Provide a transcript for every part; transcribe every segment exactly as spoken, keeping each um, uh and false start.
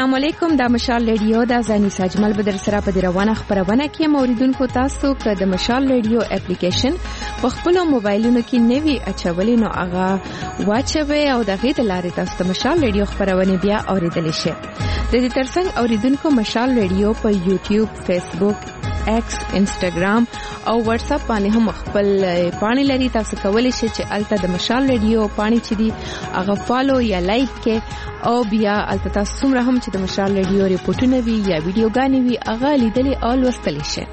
السلام علیکم. دا مشال ریډیو دا ځاني ساجمل بدر سره په روانه خبرونه کې موریدونکو تاسو که د مشال ریډیو اپلیکیشن په خپل موبایلونو کې نوي اچولې نو هغه واچوي او د غیټ لارې تاسو د مشال ریډیو خبرونه بیا اوریدل شي. د دې ترڅنګ اوریدونکو مشال ریډیو په یوټیوب، فیسبوک، ایکس، انسټاګرام او واتس اپ باندې هم خپل پاڼې لري. تاسو کولی شئ چې الته د مشال ریډیو پاڼې چې دی هغه فالو یا لایک کې او بیا الته تاسو څومره هم چې د مشال ریډیو ریپورتونه وي یا ویډیوګانې وي هغه لیدلې او لوستلی شئ.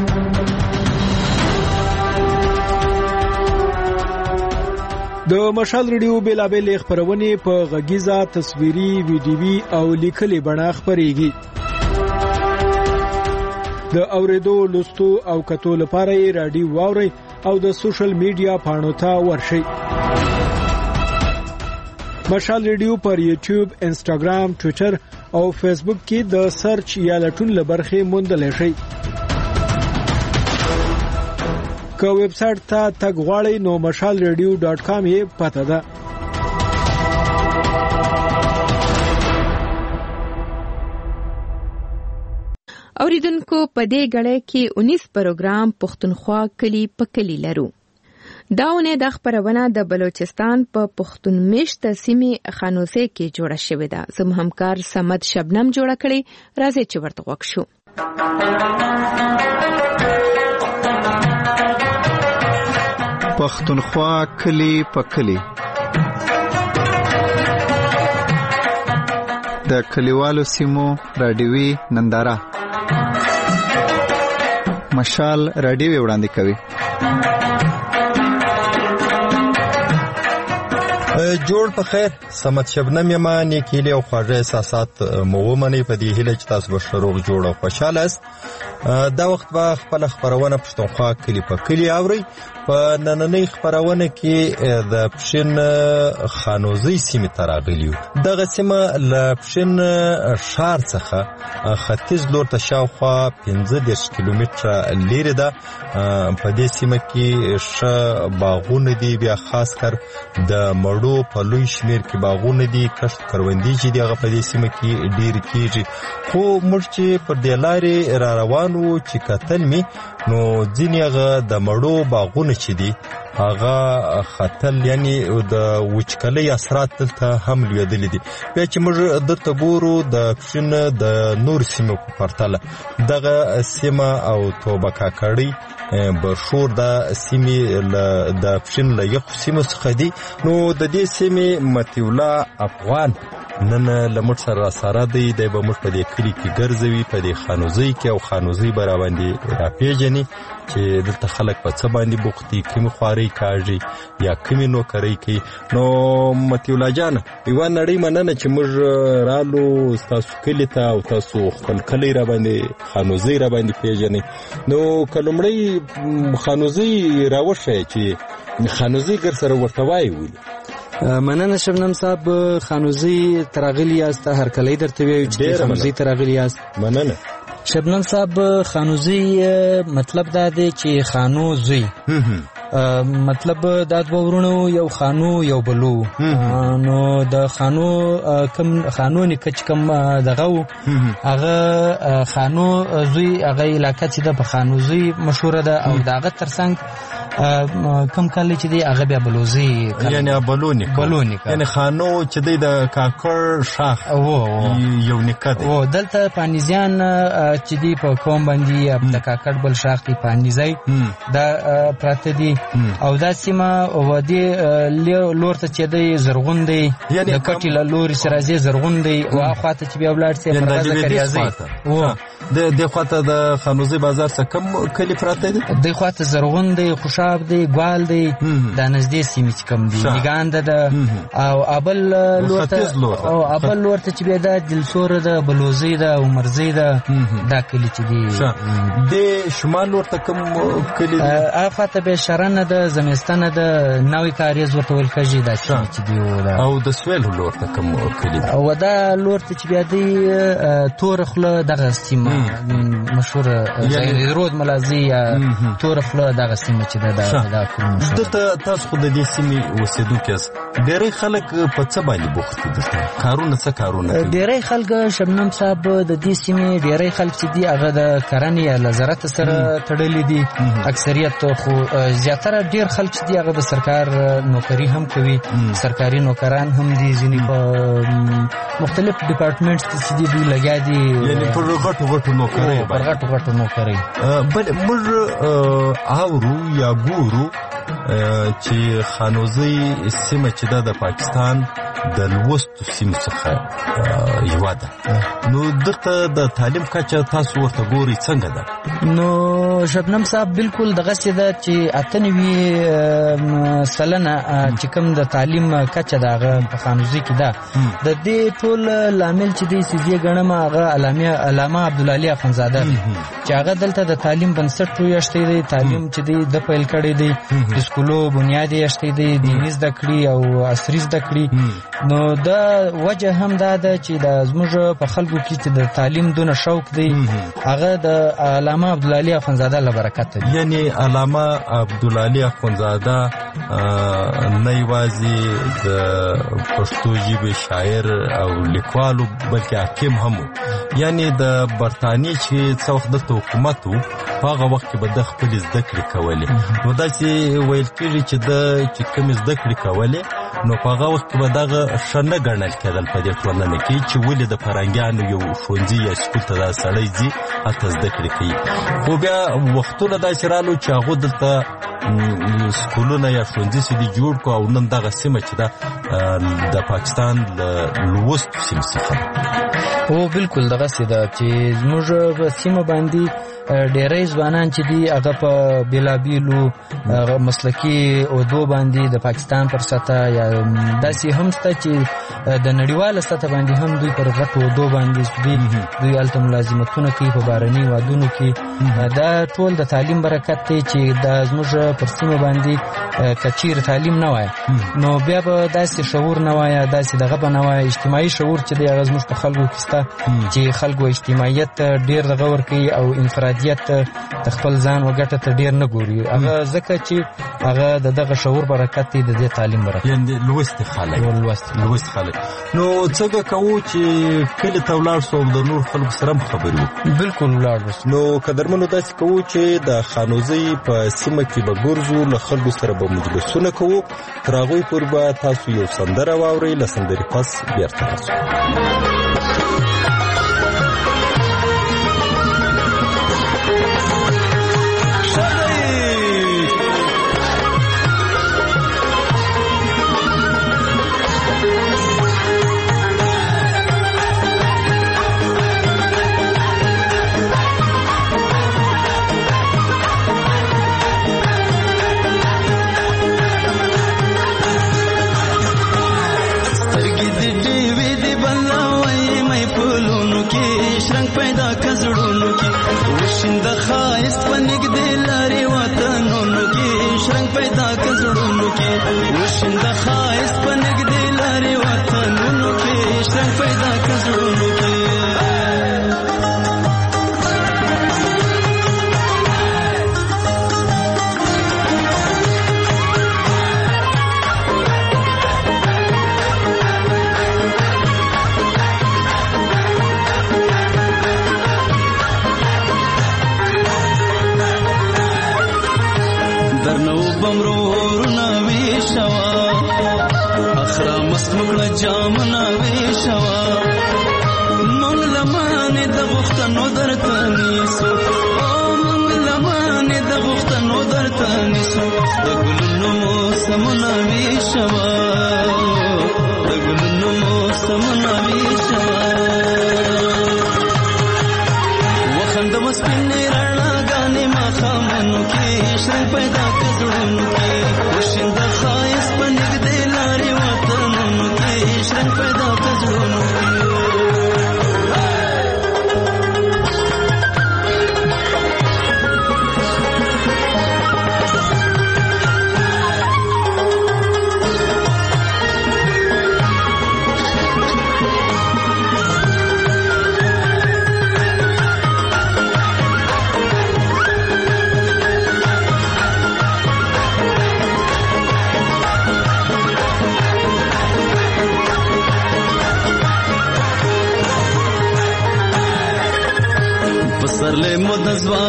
د مشال ریډیو بیلابېلې خپرونې په غږیزه، تصویري، ویډیوي او لیکلي بڼه خپرېږي. د اوریدو، لوستو او کتو لپاره یې رادیو واورئ او د سوشل میډیا پاڼو ته ورشئ. مشال ریډیو پر یوټیوب، انسټاګرام، ټویټر او فیسبوک کې د سرچ یا لټون لبرخې موندلی شئ. که ویب سایټ ته تګ غواړئ نو مشال ریډیو ډاټ کام یې پته ده. اوریدونکو په دې غړې کې انیس پروګرام پښتونخوا کلی په کلی لرو. داونه د خبرونه د بلوچستان په پښتون میشته سیمې خانوزه کې جوړه شوې ده. زموږ همکار سمد شبنم جوړه کړي. راځي چې ورته وښو شو. پښتونخوا کلی په کلی. د کلیوالو سیمو رادیوي ننداره مشال رادیو وړاندې کوي. جوړ په خیر. سمت شبنم یما نیکیلی او خواږه احساسات مو ومنئ په دې هیله چې تاسو به ښه روغ جوړ او خوشحاله است. دا وخت به خپله خپرونه پښتونخوا کلی په کلی اورئ. په نننۍ خپرونه کې د پښین خانوزۍ سیمې ته راغلي یو. دغه سیمه له پښین ښار څخه ختیځ لور ته شاوخوا پنځه دېرش کیلومتره لیرې ده. په دې سیمه کې ښه باغونه دي. بیا خاص کر د مړو په لوی شمیر کې باغونه دي. کښت کروندې چې دي هغه په دې سیمه کې ډېرې کېږي. خو موږ چې پر دې لارې را روان وو چې کتل مې نو ځینې هغه د مړو باغونه چې دي هغه خطل یعنی د وچکلۍ اثرات دلته هم لویدلې دي. بیا چې موږ دلته ګورو د پښین د نور سیمو په پرتله دغه سیمه او توبه کاکړۍ برشور د سیمې د پښین له یخو سیمو څخه دي. نو د دې سیمې متیولا افغان نن له موږ سره راسره دی. دی به موږ په دې کلي کې ګرځوي، په دې خانوزۍ کې او خانوزۍ به راباندې راپېژني چې دلته خلک په څه باندې بوخت دي، کومې خوارۍ کاږي یا کومې نوکرۍ کوي. نو متیولا جانه یوه نړۍ مننه چې موږ رالو ستاسو کلي ته او تاسو خپل کلی راباندې خانوزۍ راباندې پېژنئ. نو که لومړی خانوزۍ راوښیه چې خانوزۍ ګر سره ورته وایي ولې؟ مننه شبنم صاحب. خانوزۍ تراغلی یاست، هر کلی درته ویو چې خانوزۍ تراغلی یاست. مننه شبنم صاحب. خانوزۍ مطلب دا دی چې خانو زوی مطلب دا دوه ورونو یو خانو یو بلو. نو د خانو کم خانو نیکه چې کم دغه هغه خانو زوی هغه علاقه چې د په خانوزۍ مشهوره ده او دغه ترڅنګ کم کلی چې دی هغه بیا بلوزي یعنی بلونی بلونی یعنی خانو چې دی د کاکړ شاخ یو نیکه دی. او دلته پانیزیان چې دی په قوم باندې د کاکړ بل شاخ دی پانیزای دا پراته دی. او دا سیمه وادي لور ته چې دی زرغون دی د کټی له لوري سره زی زرغون دی او اخواته چې بیا ولاړ سي پر ځکه ریاضي او د د خواته د خانوزۍ بازار څخه کم کلی پراته دی. د خواته زرغون دی، خوشاب دی، ګوال دی، د نږدې سیمې چې کم دی نګاند ده او ابل لور ته او ابل لور ته چې بیا د دلسور ده، بلوزي ده او مرزي ده. دا کلی چې دی د شمال لور ته کم کلی دی. افاته به شران باران د زمستانه د نوې کاریز ورته ویل کېږي دا چې دی او د سویل لور ته کوم کلی او دا لور ته چې بیا دی تور خوله دغه سیمه مشهور رود ملازي یا تور خوله دغه سیمه چې دا دا کوم دته تاسو خو د دې سیمې اوسېدونکي یاست ډېری خلک په څه باندې بوخت دي دلته کارونه څه کارونه کوي ډېری خلک شبنم صاحب د دې سیمې ډېری خلک چې دي هغه د کرنې یا له زراعت سره تړلي دي اکثریت خو زیاتره ډېر خلک چې دي هغه د سرکار نوکری هم کوي سرکاري نوکران هم دي ځینې په مختلف ډپارټمنټس چې دي دوی لګیا دي یعنې پر غټو غټو نوکرۍ پر غټو غټو نوکرۍ بل موږ اورو یا ګورو چې خانوزي سیمه چې ده د پاکستان د لوستو سیمو څخه یوه ده نو دلته د تعلیم کچه تاسو ورته ګورئ څنګه ده نو شبنم صاحب بالکل دغسې ده چې اته نوي سلنه چې کوم د تعلیم کچه ده هغه په خانوزي کې ده د دې ټول لامل چې دی سیزې ګڼم هغه علامه عبدالعلي اخندزاده چې هغه دلته د تعلیم بنسټ پرویشتی دی تعلیم چې دی د پیل کړی دی د سکولو بنیاد یې ایښتی دی دیني زده کړي او عصري زده کړي نو دا وجه هم دا ده چې د زموږ په خلکو کې چې د تعلیم دونه شوق دی هغه د علامه عبدالعلي اخندزاده له برکته دی یعنی علامه عبدالعلي اخندزاده نه یوازې د پښتو ژبې شاعر او لیکوالو بلکې حاکم هم یعنی د برطانیې چې څه وخت دلته حکومت و په هغه وخت کې به د خپلې زده کړې کولې نو داسې ویل کېږي چې د چې کومې زده کړې کولې نو په هغه وخت کې به دغه ښه نه ګڼل کېدل په دې ټولنه کې چې ولې د فرنګیانو یو ښوونځي یا سکول ته دا سړی ځي هلته زده کړې کوي خو بیا وختونه داسې رالو چې هغو دلته سکولونه یا ښوونځي چې دي جوړ کړو او نن دغه سیمه چې ده د پاکستان له لوستو سیمو څخه هو بالکل دغسې ده چې زموږ په سیمه باندې ډېری ځوانان چې دي هغه په بېلابېلو مسلکي عهدو باندې د پاکستان پر سطح یا داسې هم شته چې د نړیواله سطح باندې هم دوی پر غټو عهدو باندې دي دوی هلته ملازمتونه کوي په بهرني هېوادونو کې دا ټول د تعلیم برکت دی چې دا زموږ پر سیمه باندې که چیرې تعلیم نه وای نو بیا به داسې شعور نه وای داسې دغه به نه وای اجتماعي شعور چې دی هغه زموږ په خلکو کې شته چې خلکو اجتماعیت ډېر دغه ورکوي او انفرادیت د خپل ځان و ګټه ته ډېر نه ګوري هغه ځکه چې هغه د دغه شعور برکت دی د دې تعلیم برکت یعنې لوستي خلک لوستي خلک نو څنګه کوو چې کلي ته ولاړ سو او د نور خلکو سره هم خبرې وکړو بالکل ولاړ نو قدرمنو داسې کوو چې د خانوزۍ په سیمه کې به ګرځو له خلکو سره به مجلسونه کوو تر هغوی پورې به تاسو یو سندره واورئ له سندرې پس بیرته راسو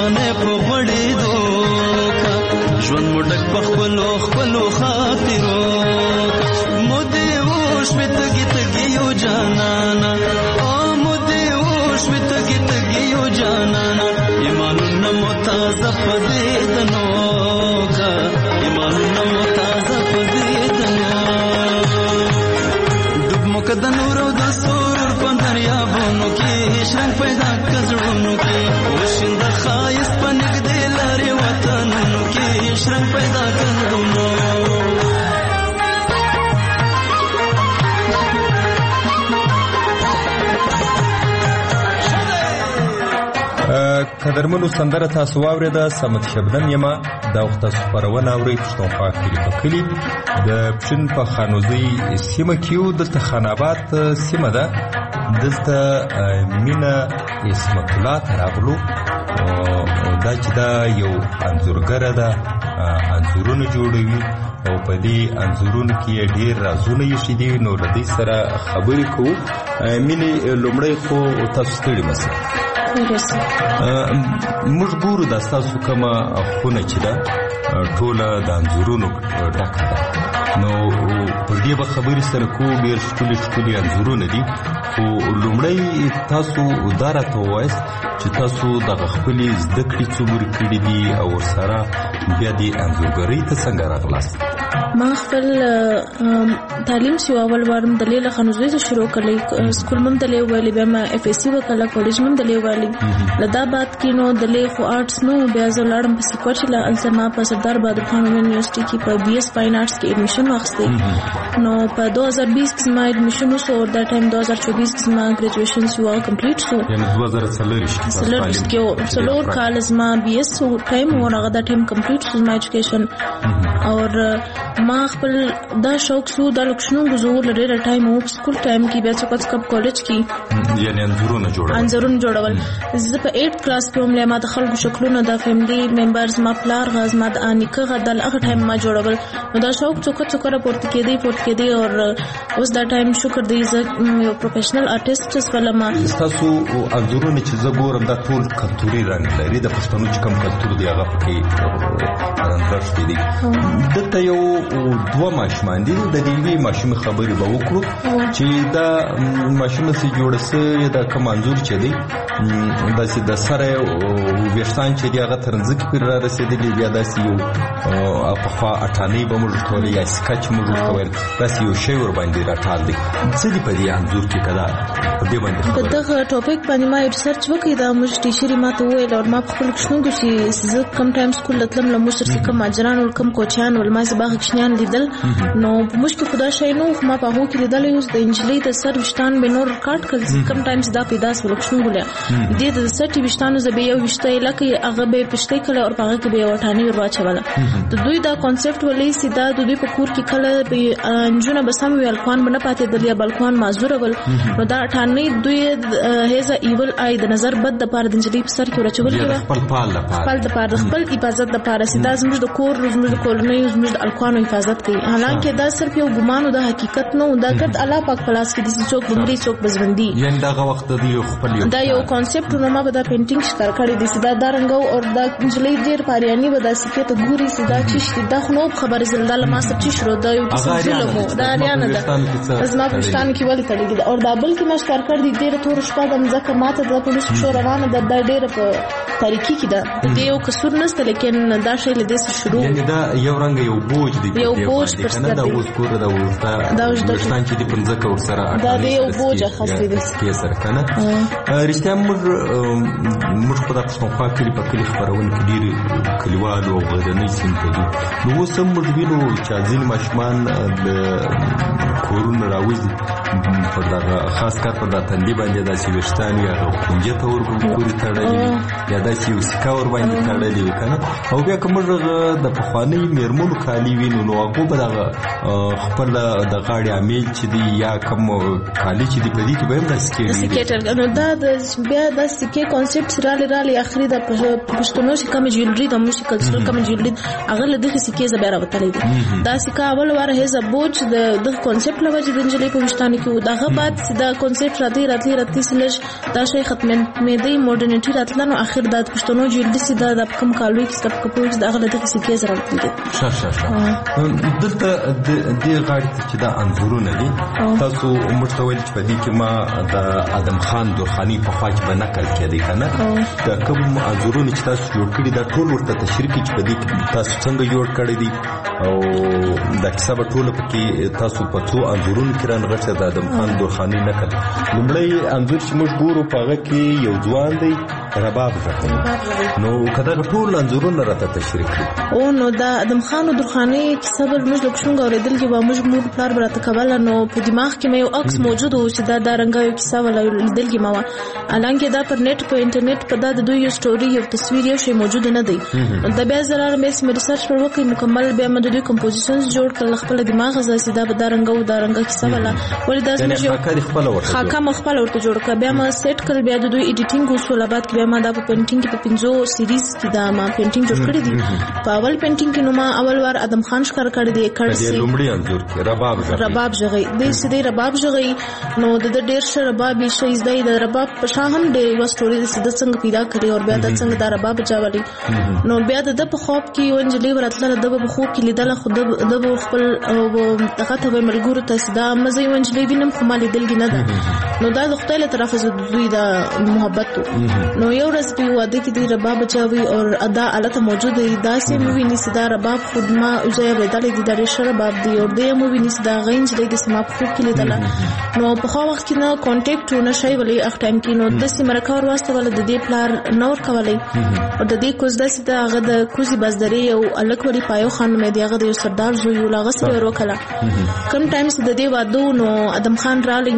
زمانه په غړېدو کا ژوند مو ډک په خپلو خپلو خاطرو مو دې وشوې تږي تږي یو جانانا او مو دې وشوې تږي تږي یو جانانا ایمانونه مو تازه په دې دنو کا ایمانونه مو تازه په دې دنو ډوب مو که د نورو د سرور په دریابونو کې شرنګ پیدا که زړونو کې وشیند ښایست په نږدې لارې وطنونو کې شرنګ پیدا که زړونو قدرمنو سندره تاسو واورېده صمد شبنم یما دا وخت تاسو خپرونه اورئ پښتونخوا کلي په کلي د پښین په خانوزۍ سیمه کې یو دلته خان آباد سیمه ده دلته مینه اسمت الله ته راغلو دا چې دا یو انځورګره ده انځورونه جوړوي او په دې انځورونو کې ډېر رازونه ایښي دي نو له دې سره خبرې کوو مینې لومړی خو تاسو ستړي مسئ موږ ګورو دا ستاسو کومه خونه چې ده ټوله د انځورونو ډکه ده نو پر دې به خبرې سره کوو ډېر ښکلي ښکلي انځورونه دي خو لومړی تاسو دا راته ووایاست چې تاسو دغه خپلې زده کړې څومره کړي دي او ورسره بیا دې انځورګرۍ ته څنګه راغلاست ما خپل تعلیم چې اول وار م دلې له خانوزۍ څخه شروع کړی سکول مم دلې ویلې بیا ما اف ایس سی وکړه کالج مم دلې ویلې لدا بعد کې نو دلې خو آرټس نو بیا زه لاړم په سکوچ له الزما په سردار بهادر خان یونیورسيټي کې په بي اس فاین آرټس کې ایڈمیشن واخیسته نو په دو هزار بیس کې ما ایڈمیشن وسو او دا ټایم دو هزار چوبیس کې ما ګریجویشن شو کمپلیټ شو یعنی دو هزار څلور کې څلور کال ما بي اس او ټایم ورغه دا ټایم کمپلیټ شو ما ایجوکیشن اور ما خپل دا شوق شو دا لکشنو غزور لري ټایم او سکول ټایم کې بیا څوک کپ کالج کې یعنی انځورونه جوړول انځورونه جوړول زه په اټ کلاس کې هم له ما د خلکو شکلونه د فیملی ممبرز ما پلار غاز ما د انیکه غدل هغه ټایم ما جوړول نو دا شوق څوک څوک راپورت کېدی پورت کېدی او اوس دا ټایم شکر دی زه یو پروفیشنل آرټیست ولما تاسو انځورونه چې زه ګورم دا ټول کلتوري رنګ لري د پښتنو چې کوم کلتور دی هغه پکې راځي دي دلته یو دوه ماشومان دي د دې ماشوم خبرې به وکړو چې دا ماشوم سي جوړ سي دا کوم انځور چې دی دا چې د سره ویښتان چې دی هغه ترنځ کې پر را رسیدلی بیا دا سی یو په خوا اټالي به موږ ټول یا سکچ موږ کوي دا سی یو شی ور باندې راټال دی څه دی په دې انځور کې کدا په دې باندې په دغه ټاپک باندې ما ریسرچ وکړ دا موږ ټیچر ما ته وویل او ما خپل ښنګو چې زه کم ټایم سکول لتلم له موږ سره کوم اجران او کوم کوچان ول ما زباغ کښنیان لیدل نو مشکل خدا شي نو ما په هغه کې لیدل یو د انجلۍ د سر وشتان به نور کارت کړ کم ټایم دا پیدا سول ښنګو له دې د سر ټي وشتانو زبې یو وشته لکه هغه به پښتې کله او هغه کې به وټانی ورواچوله د دوی دا کانسپټ ولې سیدا د دوی په کور کې کله به انجونه بسم ویل خوان بنه پاتې د یا بلکون معذور ول نو دا ټانی دوی هیزه ایول آی د نظر بد د پاره د انجلۍ په سر کې ورچول کېږي خپل پال لپاره خپل د پاره خپل حفاظت د پاره سیدا زموږ د کور زموږ د کولونی زموږ د الکوانو حفاظت کوي حالانکه دا صرف یو ګمان او د حقیقت نه دا ګرد الله پاک پلاس کې د څوک بمري څوک بزوندي یعنی دا وخت د یو خپل یو دا یو کانسپټ نو ما په دا پینټینګ ښکار کړی دی سیدا دا رنګو او دا انجلۍ ډیر پاریانی ودا سکه ته ګوري سیدا چشتي دا خو خبر زلدل ما سب چی شروع دا یو قسم ظلم دا اریانه ده از ما پښتون کې ولې تړي او دا بل کې ما ښکار کړ دی ډیر تور شپه د مزکه ماته د پولیس شو روانه ده د ډیر په تاریکی کې ده د یو کسور نسته لیکن دا شی له دې شروع یعنی دا یو رنګ یو بوج دی یو بوج پر سر دا اوس کور دا ورته دا وشتان چې د پنځه کور سره دا یو بوج خاصه دي کې سره کنه رښتیا موږ موږ په تاسو خو کلی په کلی خبرونه کې ډیر کلیوالو او غرنۍ سیمې دي نو اوس هم موږ وینو چې ځین ماشومان د کورونه راوځي په دا خاص کار په دا تندې باندې دا چې وشتان یا کنجه ته ورګوري تړلې یا دا چې وسکا ور باندې تړلې کنه او بیا کوم د پخوانی میرمنو کالی وینو نو هغه به دا خپل د غاړي عامل چې دی یا کوم کالی چې دی په دې کې به هم د سکیټر نو دا د بیا د سکه کانسپټ را لري اخري د پښتونو چې کوم جوړري د موسیقي کلچر کوم جوړري هغه له دغه سکه زبر راوتلې دي دا سکه ځکه اول واره هیز بوج د د کانسپټ لوجه د انجلې په وشتانه کې دغه بعد دا کانسپټ راځي راځي راځي سلج دا شی ختم مې دی موډرنټی راتلنو اخر د پښتنو جلد سي د کم کالوي کې ستپ کپوز د اغله د سکه زره دي شه شه شه دلته د دې غاړې چې دا انځورونه دي تاسو مشتول چې په دې کې ما د ادم خان درخاني په خوا کې نقل کړي کنه دا کوم انځورونه چې تاسو جوړ کړی دا ټول ورته تشریح چې په دې تاسو څنګه جوړ کړی دي او دا کیسه په ټول پکې تاسو په څو انځورونو کې رانغښته د ادم خان درخاني نقل لومړی انځور چې موږ ګورو په هغه کې یو ځوان دی رباب ژغوري نو کدا ټول انځورونه راته تشریح کړي او نو دا ادم خان درخاني کیسه بل موږ د څنګه اوریدل کې به موږ مور پلار براته کوله نو په دماغ کې مې یو عکس موجود و چې دا د رنګاوي کیسه ولا لیدل کې ما الانګه دا پر نت په انټرنیټ په دا د دوی یو سټوري یو تصویر یو شی موجود نه دی دا بیا زرار مې سم ریسرچ پر وکړ مکمل بیا مې د دوی کمپوزیشنز جوړ کړل خپل دماغ زاسي دا د رنګاو دا رنګ کیسه ولا ولې دا زموږ یو خاکه مخبل ورته جوړ کړ بیا ما سیټ کړ بیا د دوی ایډیټینګ اصول بعد بیا ما دا په پینټینګ په پنځو سیریز کې دا ما پینټینګ جوړ کړی دی په اول پینټینګ کې نو ما اول وار ادم خان ښکار کړی دی کړ سي لومړی انځور کې رباب ژغي رباب ژغي د سیدې رباب ژغي نو د ډېر ش رباب شي زده د رباب په شان هم د یو سټوري د سیده څنګه پیدا کړی او بیا د څنګه د رباب چاولي نو بیا د په خواب کې ونجلي ورتله د په خوب کې لیدل خود د خپل دغه ته ملګرو ته سیده مزي ونجلي وینم خو مالي دلګ نه ده نو دا د خپل طرفه د دوی د محبت نو یو ورځ په واده کې د رباب چاوي او ادا الته موجود دی دا سه مووی نسی دا رباب خود ما زه ودل دي د رباب دی او د مووی نسی دا غینج دی د سما په خوب کې لیدل نو په خو وخت کې نو کانټیکټ ونه شي ولې اخ ټایم کې نو د سیمه کار واسطه ول د دې پلار نور کولای او د دې کوز د سیده هغه د کوزي بازدري او الک ولی پایو خان مې دی هغه د سردار زوی لاغه سره وکړه کم ټایم سره د دې وادو نو ادم خان رالی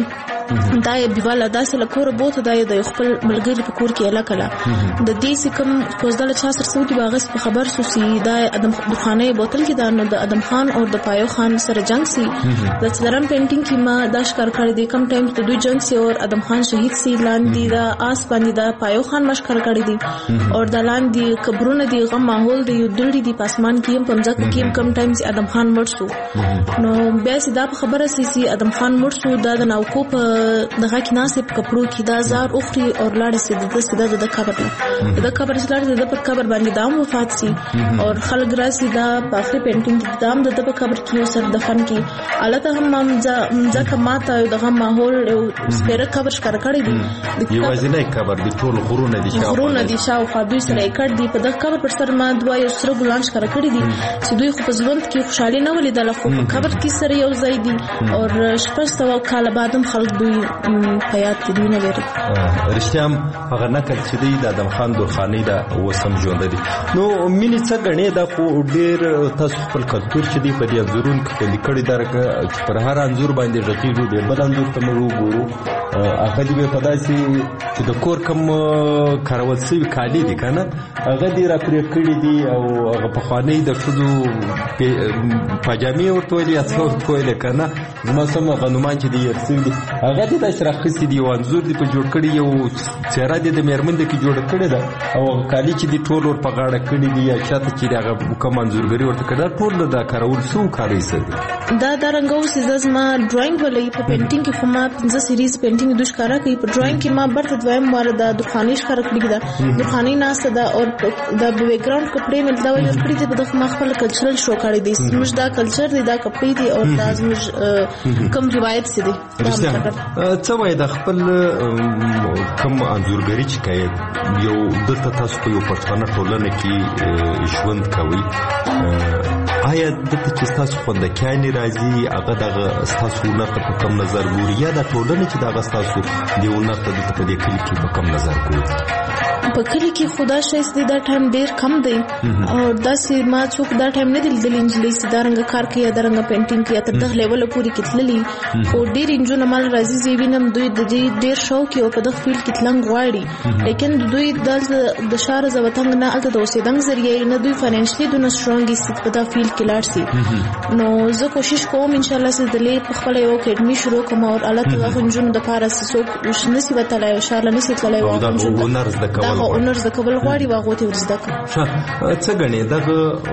دا یې بیواله داسې لکور بوته دا یې د خپل ملګری په کور کې اله کړه د دې سکم کوزدل چا سره سوتي باغس په خبر سو سي دا ادم درخانه بوتل کې دا نو د ادم خان او د پایو خان سره جنگ سي د څلرم پینټینګ کې ما دا ښکار کړی دی کم ټایم ته دوی جنگ سي او ادم خان شهید سي لاندې دا آس باندې دا پایو خان مشکر کړی دی او د لاندې قبرونه دی غم ماحول دی دلډي دی پاسمان کې هم پمځک کې کم ټایم سي ادم خان مړ سو نو بیا سي دا په خبره سي سي ادم خان مړ سو دا د ناوکو په دغه کې ناسب کپړو کې دا زار اخري او لاړ سي د دسته د قبر د قبر سره د په قبر باندې دام وفات سي او خلک راسي دا په اخري پینټینګ کې دام د په قبر کې سر دفن کې الته هم ممځه کماته دغه ماحول او سپیره قبر ښکار کړی دی یوازینی قبر د ټول غرونه دي شاو غرونه دي شاو خو دوی سره کړ دي په دغه قبر پر سر ما دوه یو سره ګلان ښکار کړی دي چې دوی خو په ژوند کې خوشحالي نه ولیدل خو په قبر کې سره یو ځای دي او شپږ سوه کاله بعد هم خلک دوی حیات کې دوی نه لري رښتیا هم هغه نقل چې دی د ادم خان درخاني دا وسم ژوند دي نو مینې څه غنې دا خو ډېر تاسو خپل کلتور چې دی په دې انځورون کې لیکړی درکه پر هر انځور باندې ژغېږو د بل انځور ته موږ وګورو هغه دی په داسې چې د کور کم کارول شوي کالي دي کنه هغه دی را پرې کړی دي او هغه پخواني د ښځو پاجامې ورته ویلې یا څه ورته ویلې کنه زما سم غنومان چې دی یې دي هغه دې د شراخصي دی انځور دی په جوړ کړی یو چهره دې د میرمن د کې جوړ کړی دا او کالی چې دی ټول ور په غاړه کړی دی یا شاته چې هغه کوم انځورګری ورته کړی ټول د کارول سو کاری سره دا د رنګو سیزز ما ډراینګ ولې په پینټینګ کې خو ما پنځه سیریز پینټینګ د ښکارا کوي په ډراینګ کې ما برته دویم مار د درخاني ښکارا کړی دا درخاني ناسه دا او د بیک گراوند کپړې مل دا یو کړی دی په دغه مخفل کلچرل شو کړی دی زموږ دا کلچر دی دا کپړې دی او دا زموږ کوم روایت سي دی څه وای د خپل کوم انځورګری چې کوي یو دلته تاسو په یو پښتنه ټولنه کې ژوند کوي آیا دلته چې تاسو خوندکیانې راځي هغه دغه ستاسو نقد په کوم نظر ګوري یا د ټولنې چې دغه ستاسو د یو نقد دلته په دې کلي کې په کوم نظر ګوري په کلی کې خدا شایسته دا ټایم ډیر کم دی او داسې ما څوک دا ټایم نه دی لیدلی انجلۍ چې دا رنګه کار کوي یا دا رنګه پینټینګ کوي تر دغه لیوله پورې کې تللي خو ډېر نجونې مال راځي زه وینم دوی د دې ډېر شوق او په دغه فیلډ کې تلنګ غواړي لیکن دوی دلته د ښار زه وطن نه هلته د اوسېدنګ ذریعې نه دوی فاینانشلي دونه سټرونګ دي په دغه فیلډ فیلډ کې لاړ سي. نو زه کوشش کوم ان شاء الله چې د لې په خپل یو اکیډمي شروع کوم او الله تعالی غنجونو د پاره څوک نسی وتلای او ان شاء الله نسی تلای او دا اونرز د کول دا اونرز د کول غواړي واغو ته ورزده کوم. څه غني دا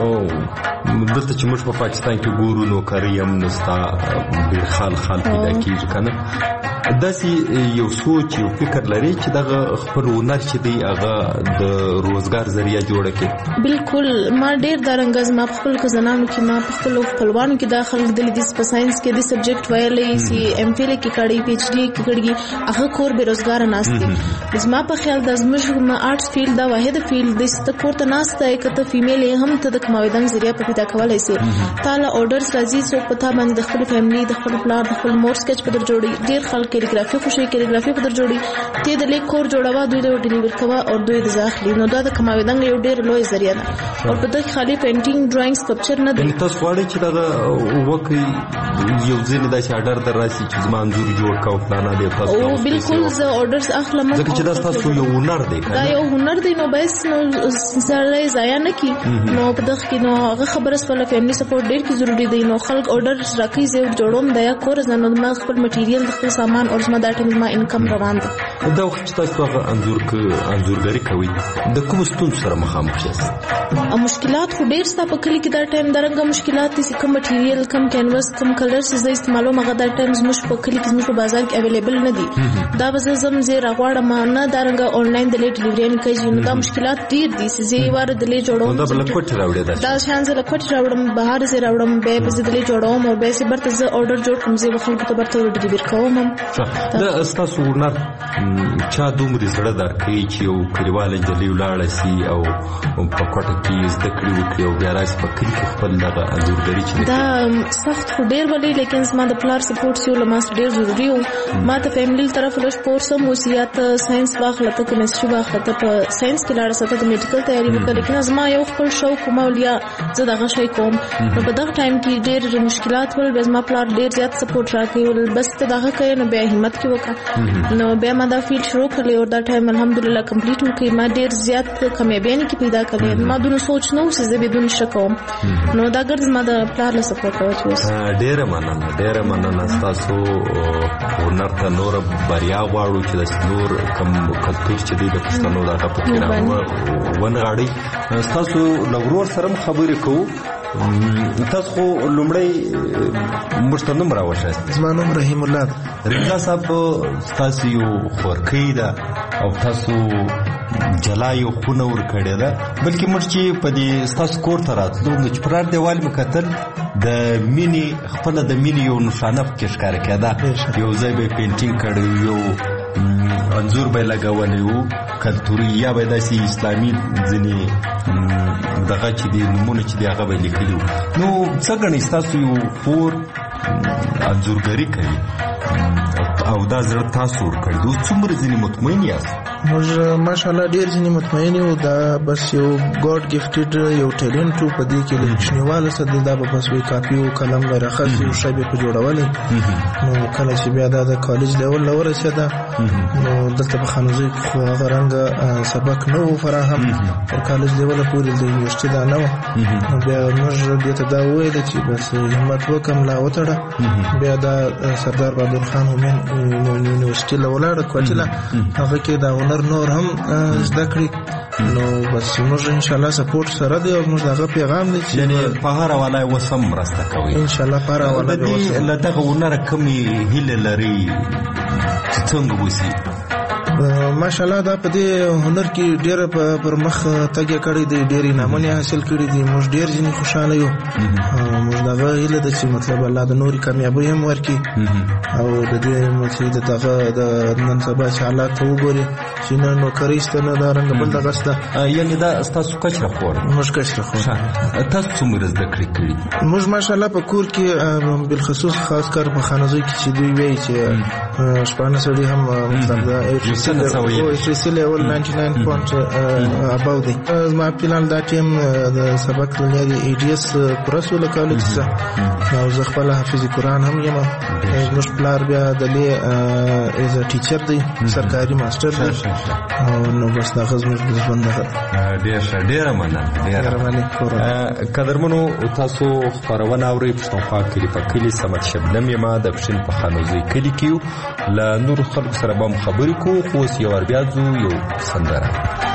دلته چې موږ په پاکستان کې ګورو نو کریم نستا ډیر خال خال پیدا کیږي کنه داسې یو سوچ یو فکر لري چې دغه خپل هنر چې دی هغه د روزګار ذریعہ جوړ کړي. بالکل ما ډیر درنګز ما خپل کزنانو کې ما خپل خپلوانو کې داخل د دې په ساينس کې د سبجیکټ ویلې سي ام فیل کې کړي پی ایچ ډی کې کړي هغه کور به روزګار ناشتي. بس ما په خیال د زموږ ما آرټس فیلډ دا واحد فیلډ د ست کور ته ناشته کته فیمیل هم ته د کماویدن ذریعہ په پیدا کولای سي. تعالی اورډرز راځي څوک پتا باندې د خپل فیملی د خپل پلان د خپل مور سکیچ په در جوړي ډیر خلک کیلیګرافي خوشي کیلیګرافي په در جوړي ته د لیک کور جوړوا دوی له ډیلیور کوا او دوی د ځاخلي نو دا د کماویدن یو ډیر لوی ذریعہ ده او په دغه خالي پینټینګ ډراینګ سکلپچر نه دی. تاسو غواړئ چې دا وکړي یو ځین د اورډر دراسي چې زما انځور جوړ کاو پلانا دی تاسو او بالکل زه اورډرز اخلم ځکه چې دا تاسو یو هنر دی دا یو هنر دی نو بس نو زړی ضایع نه کی نو په دغه کې نو هغه خبره سره فیملی سپورټ ډیر کی ضروری دی. نو خلک اورډر راکې زه جوړوم دا یا کور زنه ما خپل مټیریل د خپل سامان او زما دا ټیم ما انکم روان ده. دا وخت چې تاسو هغه انځور ک انځورګری کوي د کوم ستونزو سره مخامخ یاست؟ مشکلات خو ډیر ستا په کلی کې دا ټایم درنګ مشکلات دي چې کوم مټیریل کم کینوس کم کلرز زه استعمالوم هغه دا ټایم زموږ په کلی کې زموږ په بازار کې اویلیبل نه دي. دا به زم زه راغواړم نه درنګ آنلاین د لیټ ډیلیوري نه کوي نو دا مشکلات ډیر دي چې زه واره د لیټ جوړوم دا بل کوټ راوړی دا شان زه لکوټ راوړم بهر زه راوړم به په زه د لیټ جوړوم او به سي برته زه اورډر جوړ کوم زه خلکو ته برته ډیلیور کوم. دا استاسو هنر چا دومره زړه درکې چې یو کلیوال انجلۍ ولاړه سي او په کوټه کې زده کړې وکړي او بیا راشي په کلي کې خپل دغه انځورګري چې دا سخت خو ډېر ولې لیکن زما د پلار سپورټ یو له ما ډېر ضروري و. ما ته فیملی طرف له سپورټ سم وصیت ساينس واخله ته کیمستري واخله ته په ساينس کې لاړه ساته د میډیکل تیاری وکړه لیکن زما یو خپل شوق مولیا زه دغه شی کوم نو په دغه ټایم کې ډېر مشکلات ول بس ما پلار ډېر زیات سپورټ راکړي بس ته دغه کوي نو بیا همت کې وکړه نو بیا ما دا فیلډ شروع کړل او دا ټایم الحمدلله کمپلیټ وکړ. ما ډېر زیات کامیابی کې پیدا کړې ما دونه سوچ نه و چې زه بدون شکوم نو دا ګرځ ما د پلار له سپورټ راوچوس. ډېر مننه ډېر مننه تاسو هنر ته نور بریا غواړو چې د نور کم کلتور چې دی د پښتنو د هغه په کې ونغاړي. تاسو لورور سره خبرې کوو تاسو خو لومړی مشته نوم راوښایست. زما نوم رحیم الله رضا صاحب تاسو یو خورکۍ ده او تاسو جلا یو خونه ور کړی ده بلکې موږ چې په دې تاسو کور ته راتلو نو چې پرار دیوال مکتل د مینی خپل د مینی یو نشانه کې ښکار کېده یو ځای به پینټینګ کړی یو انځور به لګولې وو کلتوري یا به داسې اسلامي ځینې دغه چې دی نمونه چې دی هغه به لیکلي وو. نو څه ګڼئ تاسو یو خور انځورګري کوي او دا زړه تاسو ورکړی دوی څومره ځینې مطمئن یاست؟ موږ ماشاءالله ډېر ځینې مطمئن یو دا بس یو ګاډ ګفټډ یو ټیلنټ و په دې کې له کوچنیواله څخه دا به بس وي کاپي او قلم به راخلي او شی به په جوړولې نو کله چې بیا دا د کالج لیول له ورسېده نو دلته په خانوزۍ کې خو هغه رنګه سبق نه و فراهم تر کالج لیوله پورې د یونیورسټي دا نه وه نو بیا موږ دې ته دا وویل چې بس همت وکړم لا وتړه بیا دا سردار بابر خان همین یونیورسټي له ولاړه کوټله هغه کې دا هنر نور هم زده کړي نو بس موږ ان شاء الله سپورټ سره دی او موږ دغه پیغام دی چې په هر حواله وسم مرسته کوي ان شاء الله په هر حواله به وسم له دغه هنر کمی هیله لري چې څنګه وسی ماشاءالله دا په دې هنر کې ډېر پر مخ تګ کړی دی ډېر نامونه حاصل کړی دي موږ ډېر ځینې خوشاله یو موږ دغه هیله ده چې مطلب الله د نوري کامیابی هم ورکړي او د دې مطلب دغه د نن سبا چې حالات ته وګوري چې نه نوکري شته نه دا رنګ بل دغه شته یعنې دا ستاسو کچره خور موږ کچره خور تاسو څومره زده کړې کړي؟ موږ ماشاءالله په کور کې بالخصوص خاص کار په خانوزۍ کې چې دوی وایي چې شپانه سړي هم مطلب دا هیستوري لیول ناینټي ناین پوینټ اباو دی. زما پلان دا ټیم د سبق دنیا دی ای ډي اس کورس ولا کالج څه او زه خپل حافظ قرآن هم یم. زموږ پلار بیا د لې از ا ټیچر دی سرکاري ماستر دی نو بس دا زموږ د ژوند دغه ډیر ښه ډیره مننه ډیره مننه. قدرمنو تاسو خبرونه اورئ پښتونخوا کلي په کلي سمت شبنم یم د پښین په خانوزي کلي کې له نور خلکو سره به خبرې کوو خو اوس یو ور بیا ځو یو سندره.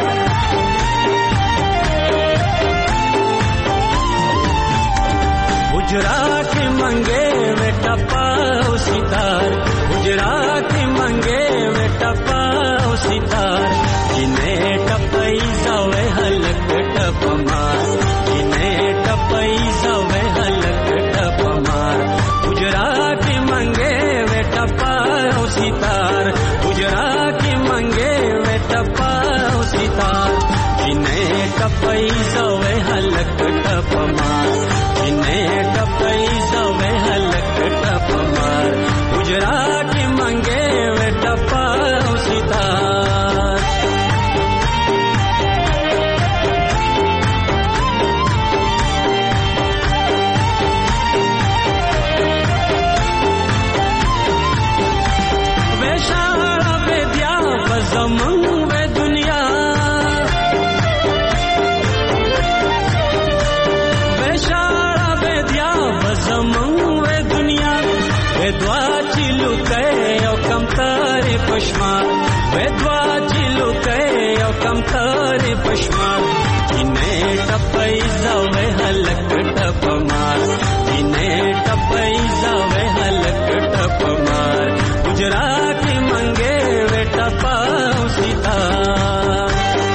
गुजरात मंगे में टपाओ सितार गुजरात मंगे में टपाओ सितार जिन्हें टपई जावे हलक टपमार जिन्हें टपई जावे हलक टपमार गुजरात मंगे में टपाओ सितार गुजरात मंगे में टपाओ सितार जिन्हें टपई जावे हलक टपमार जिन्हें टपई जावे हलक टपमार गुजरात मंगे वे टपाओ सितार. वे शाला वे दिया बज़मन वे दुनिया वे शाला वे दिया बज़मन वे दुनिया वे द्वा चिलु के ओ कम तारे पशमार वे द्वा चिलु के ओ कम तारे पशमार जिन्हें टपई जावे हलक टपमार जिन्हें टपई जावे हलक टपमार गुजरात मंगे वे टपाओ सितार.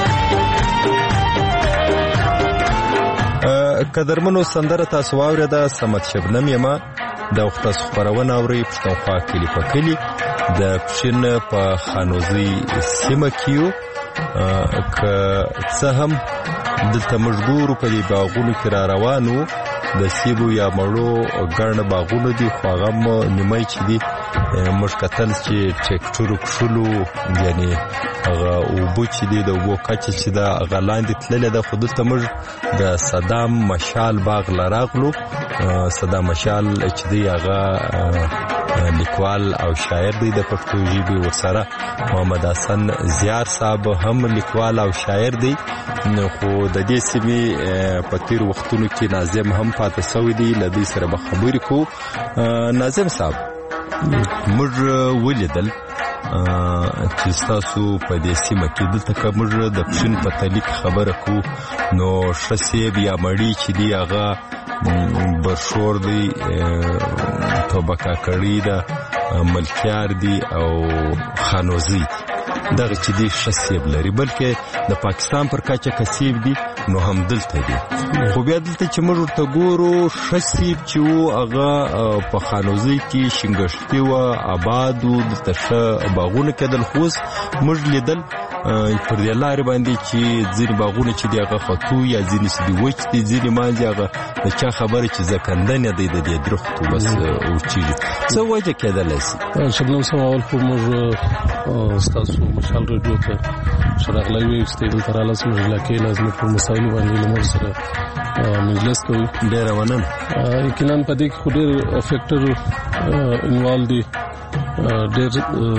قدرمنو سندره تاسو واورېده سمت شبنم یم د وخت خبرونه اوري پښتونخوا کلي په کلي د پښین په خانوزي سیمه کېو که څه هم دلته مجبور په دې باغونو کې را روانو د سیبو یا مړو ګڼ باغونو دي خو هغه نیمای چې دي موږ کتل چې ټریکټورو کښلو یعنی هغه اوبه چې دي د اوبو کچه چې ده هغه لاندې تللې ده خو دلته موږ د صدام مشال باغ له راغلو. صدام مشال چې دی هغه لیکوال او شاعر دی د پښتو ژبې ورسره محمد حسن زیار صاحب هم لیکوال او شاعر دی خو د دې سیمې په تیر وختونو کې ناظم هم پاتې شوی دی. له دې سره به خبرې کوو. ناظم صاحب موږ ولیدل چې تاسو په دې سیمه کې دلته که موږ د پښین په تعلق خبره کوو نو ښه سیب یا مړی چې دی هغه برشور دی توبه کاکړي ده ملکیار دی او خانوزي دغه چې دی ښه سیب لري بلکې د پاکستان پر کچه که سیب دی نو هم دلته دی خو بیا دلته چې موږ ورته ګورو ښه سیب چې وو هغه په خانوزي کې شینګښتي وه آباد وو دلته ښه باغونه کېدل خو اوس موږ لیدل پر دې لارې باندې چې ځینې باغونه چې دي هغه ختو یا ځینې چې دي وچ دي ځینې مانځي هغه د چا خبره چې زکندنې دی د دې درختو بس وچېږي څه وجه کېدلی شي؟ شبنم صاحب اول خو موږ ستاسو مشال ریډیو ته ښه راغلی وی چې دلته رالاست موږ علاقې له زموږ په مسایلو باندې له موږ سره مجلس کوي. ډېره مننه. یقینا په دې کې خو ډېر فیکټر انوالو دي ډېر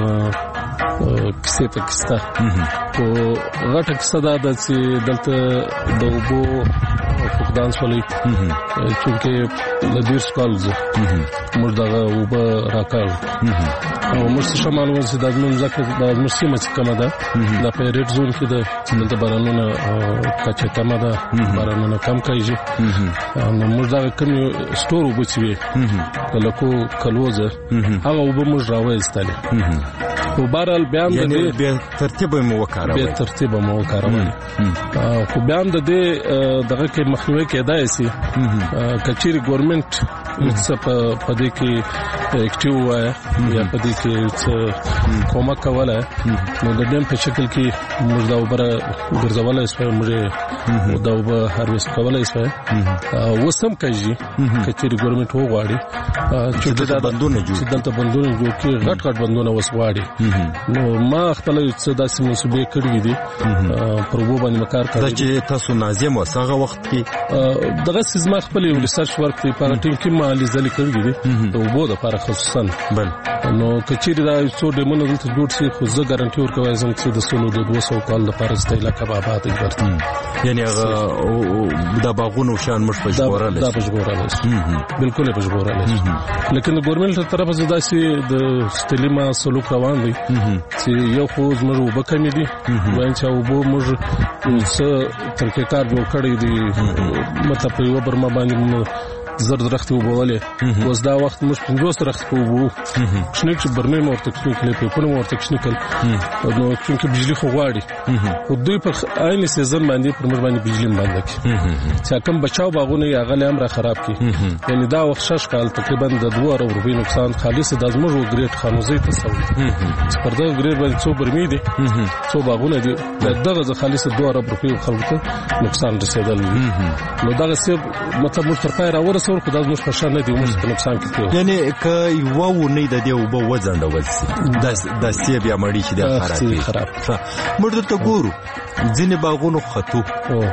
کیسې په کیسه خو غټه کیسه دا ده چې دلته د اوبو فقدان شولی چونکې له ډېر کال زه موږ دغه اوبه راکاږو او موږ څه ښه معلومه چې دا زموږ ځکه دا زموږ سیمه چې کمه ده دا په ریډ زون کې ده چې دلته بارانونه کچه کمه ده بارانونه کم کېږي نو موږ دغه کومې سټور اوبه چې وي د لکو کلوزه هغه اوبه موږ راوایستلې خو بهرحال بیا هم یعنې بې ترتیبه مو وکارولې بې ترتیبه مو وکارولې خو بیا هم د دې دغه کې مخنیوی کېدای شي که چیرې ګورمنټ څه په دې کې اکټیو وایه یا په دې کې څه کومک کولی نو د ډیم په شکل کې موږ دا اوبه ګرځولی شوی موږ دا اوبه هارویسټ کولی شوی اوس هم کېږي که چیرې ګورمنټ وغواړي چې دلته بندونه جوړ کړي غټ غټ بندونه اوس غواړي نو ما خپل څه داسې منصوبې کړې دي پر وو باندې مکار کړی دا چې تاسو ناظم وسغه وخت کې دغه سیزما خپل یو ریسرچ ورک په پاره ټیم کې مالي ځلې کړې دي د وبو د لپاره خصوصا بل نو کچېری دا څو ډیمونه دلته جوړ شي خو زه ګارانټي ورکوم چې د سونو د دوه سوه کال لپاره ستایله کبابات ورته یعنی هغه د باغونو شان مش پجوراله دا پجوراله بالکل پجوراله لیکن ګورنمنت تر طرفه زدا سي د ستلیما سلوک روان دي چې یو خو زموږ وبکمې دي وایي چې وبو موږ څه ترکیکار جوړ کړی دي مطلب په یو برما باندې زرد رخت وبولې اوس دا وخت موږ پنځوس رخت وبو شنو چې برنامه ورته کړی په پونه ورته کړی نو چې بجلی خو غواړي خو دوی په عین سیزن باندې پر موږ باندې بجلی باندې کی چې کوم بچاو باغونه یې هغه هم را خراب کی یعنی دا وخت شش کال تقریبا د دوه روپۍ نقصان خالص د زموږ ګریډ خانوزي ته سوي چې پر دا ګریډ باندې څو برمې دي څو باغونه دي دغه خالص دوه روپۍ خلکو ته نقصان رسیدل نو دا څه مطلب موږ تر پای راورسو خو دا زموږ په شان نه دی موږ په نقصان کې کېږو یعنی که یو ونه د دې وبو وځنډول شي د د سی بیا مړی چې د خراب موږ ته ګورو ځینې باغونو خطو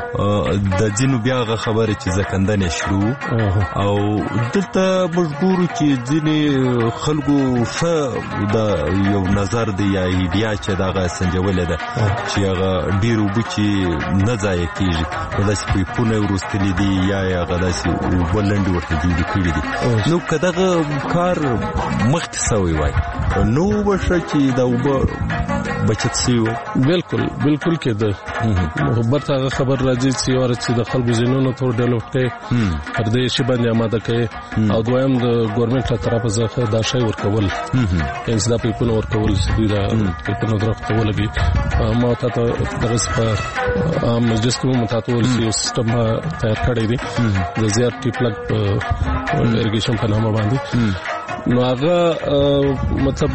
د ځینو بیا خبره چې زکندنې شروع او دلته موږ ګورو چې ځینې خلکو ښه د یو نظر دی یا ایډیا چې دغه سنجولې ده چې هغه ډېر اوبه چې نه ضایع کېږي نو داسې پایپونه وروستلي دي یا هغه داسې اوبه لنډې ورته جوړې کړي دي نو که دغه کار مخکې سوی وای نو به ښه چې دا اوبه بچت سوي وای بالکل بالکل کېده محبت هغه خبر راځي چې یو چې د خلکو ذهنونو ته ډیولپ کړي پر دې شی باندې آماده کړي او دویم د ګورنمنت تر طرفه ځخه دا شی ورکول انس دا پیپونه ورکول چې دا پیپونه درخت ولګي ما ته دغه په عام مجلس کې متاتول یو سیستم تیار کړی دی د زیات ټی پلګ ایرګیشن په نامه باندې نو هغه مطلب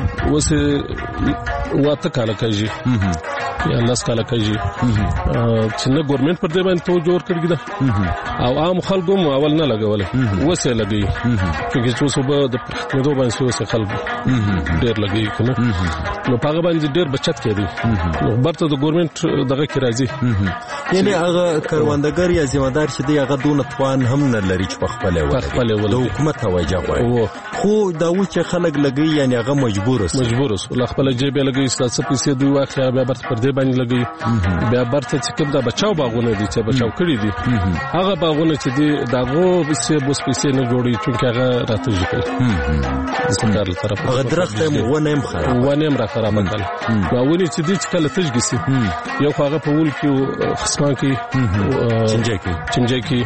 وسه واته کاله کوي یا لاس کاله کوي چې نه ګورنمنت پر دې باندې تو جوړ کړی دا او عام خلکو مو اول نه لګول وسه لګي چې څو صبح د پښتنو باندې وسه خلکو ډېر لګي کنه نو هغه باندې ډېر بچت کړي نو برته د ګورنمنت دغه کې راځي یعنی هغه کاروندګر یا ځمدار چې دی هغه دونه توان هم نه لري چې په خپل ولې د حکومت توجه غواړي خو دا و چې خلک لګي یعنی هغه مجبور اوس مجبور اوس ول خپل جیب لګي ستاسو پیسې دوی واخلي بیا برته پر دې باندې لګي بیا برته چې کوم دا بچاو باغونه دي چې بچاو کړی دي هغه باغونه چې دي داغه پیسې بوس پیسې نه جوړي چې هغه راته ځي د سندار طرف هغه درخت هم ونه هم خراب ونه هم را خراب کړل دا ونی چې دي چې کله تجګي سي یو هغه په ول کې خصمان کې چنجي کې چنجي کې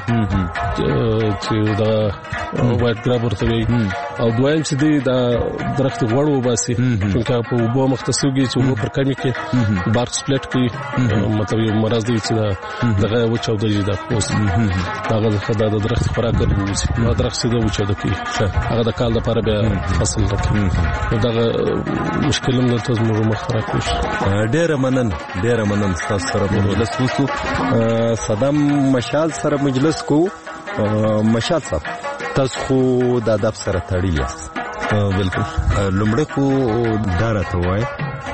چې دا وایټ ګراب ورته وي او دویم چې دی دا درخت غوړ وباسي چې په وبو مختصوږي چې وبو پر کمی کې بارک سپلیټ کوي مطلب یو مرز دی چې دا دغه وچاو دی دا پوس هغه خدای د درخت خوراک ګرځي نو درخت چې دا وچاو دی هغه د کال لپاره بیا فصل راکړي دغه مشکل هم د تاسو موږ مخ راکړو ډېر منن ډېر منن تاسو سره په مجلس وسو صدام مشال سره مجلس کو مشال صاحب تاسو خو د ادب سره تړلی یاست بالکل لومړی خو دا راته وایي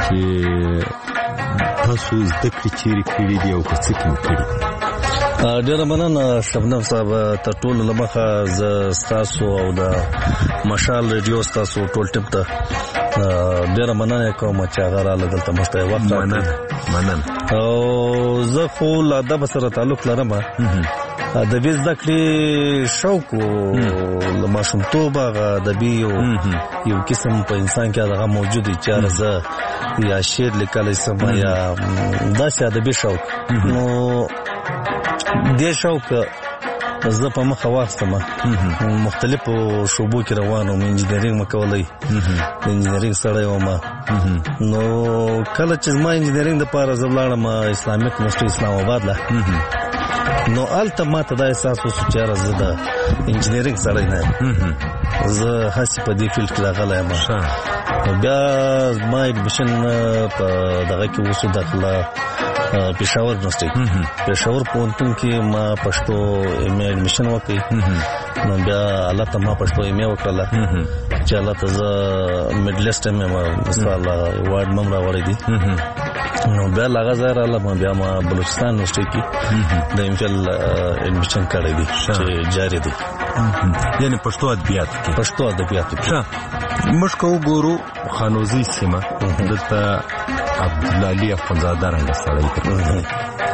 چې تاسو زده کړې چیرې کړي دي او که څه کې کړي ډېره مننه شبنم صاحب تر ټولو له مخه زه ستاسو او د مشال ریډیو ستاسو ټول ټیم ته ډېره مننه کوم چې هغه راله دلته موږ ته وخت مننه مننه او زه خو له ادب سره تعلق لرم ادبي زده کړې شوق له ماشومتوبه هغه ادبي یو قسم په انسان کې هغه موجود دی چې زه یا شعر لیکلی سم یا داسې ادبي شوق نو دې شوق زه په مخه واخیستم مختلفو شعبو کې روان وم انجینرینګ مې کولی د انجینرینګ سړی وم نو کله چې زما انجینرینګ دپاره زه ولاړم اسلامیک یونیورسټي اسلام آباد له نو هلته ما ته دا احساس وشو چې یاره زه د انجینرینګ سړی نه یم زه هسې په دې فیلډ کې راغلی یم نو بیا زما ایډمیشن په دغه کې وشو داخله پېښور یونیورسيټي پېښور پوهنتون کې ما پښتو ایم اے ایډمیشن وکړ. نو بیا الله ته ما پښتو ایم اے وکړله چې الله ته زه میډلیسټ یم مثال ایوارډ مم راوړی دي. نو بیا لاغه ځای راغلم بیا ما بلوچستان یونیورسيټي کې د ایم فل ایډمیشن کړی دی چې جاری دی یعنی پښتو ادبیات کې پښتو ادبیات کې. موږ کو ګورو خانوزي سیمه دلته عبدالعلي اخونزاده رنګ سړی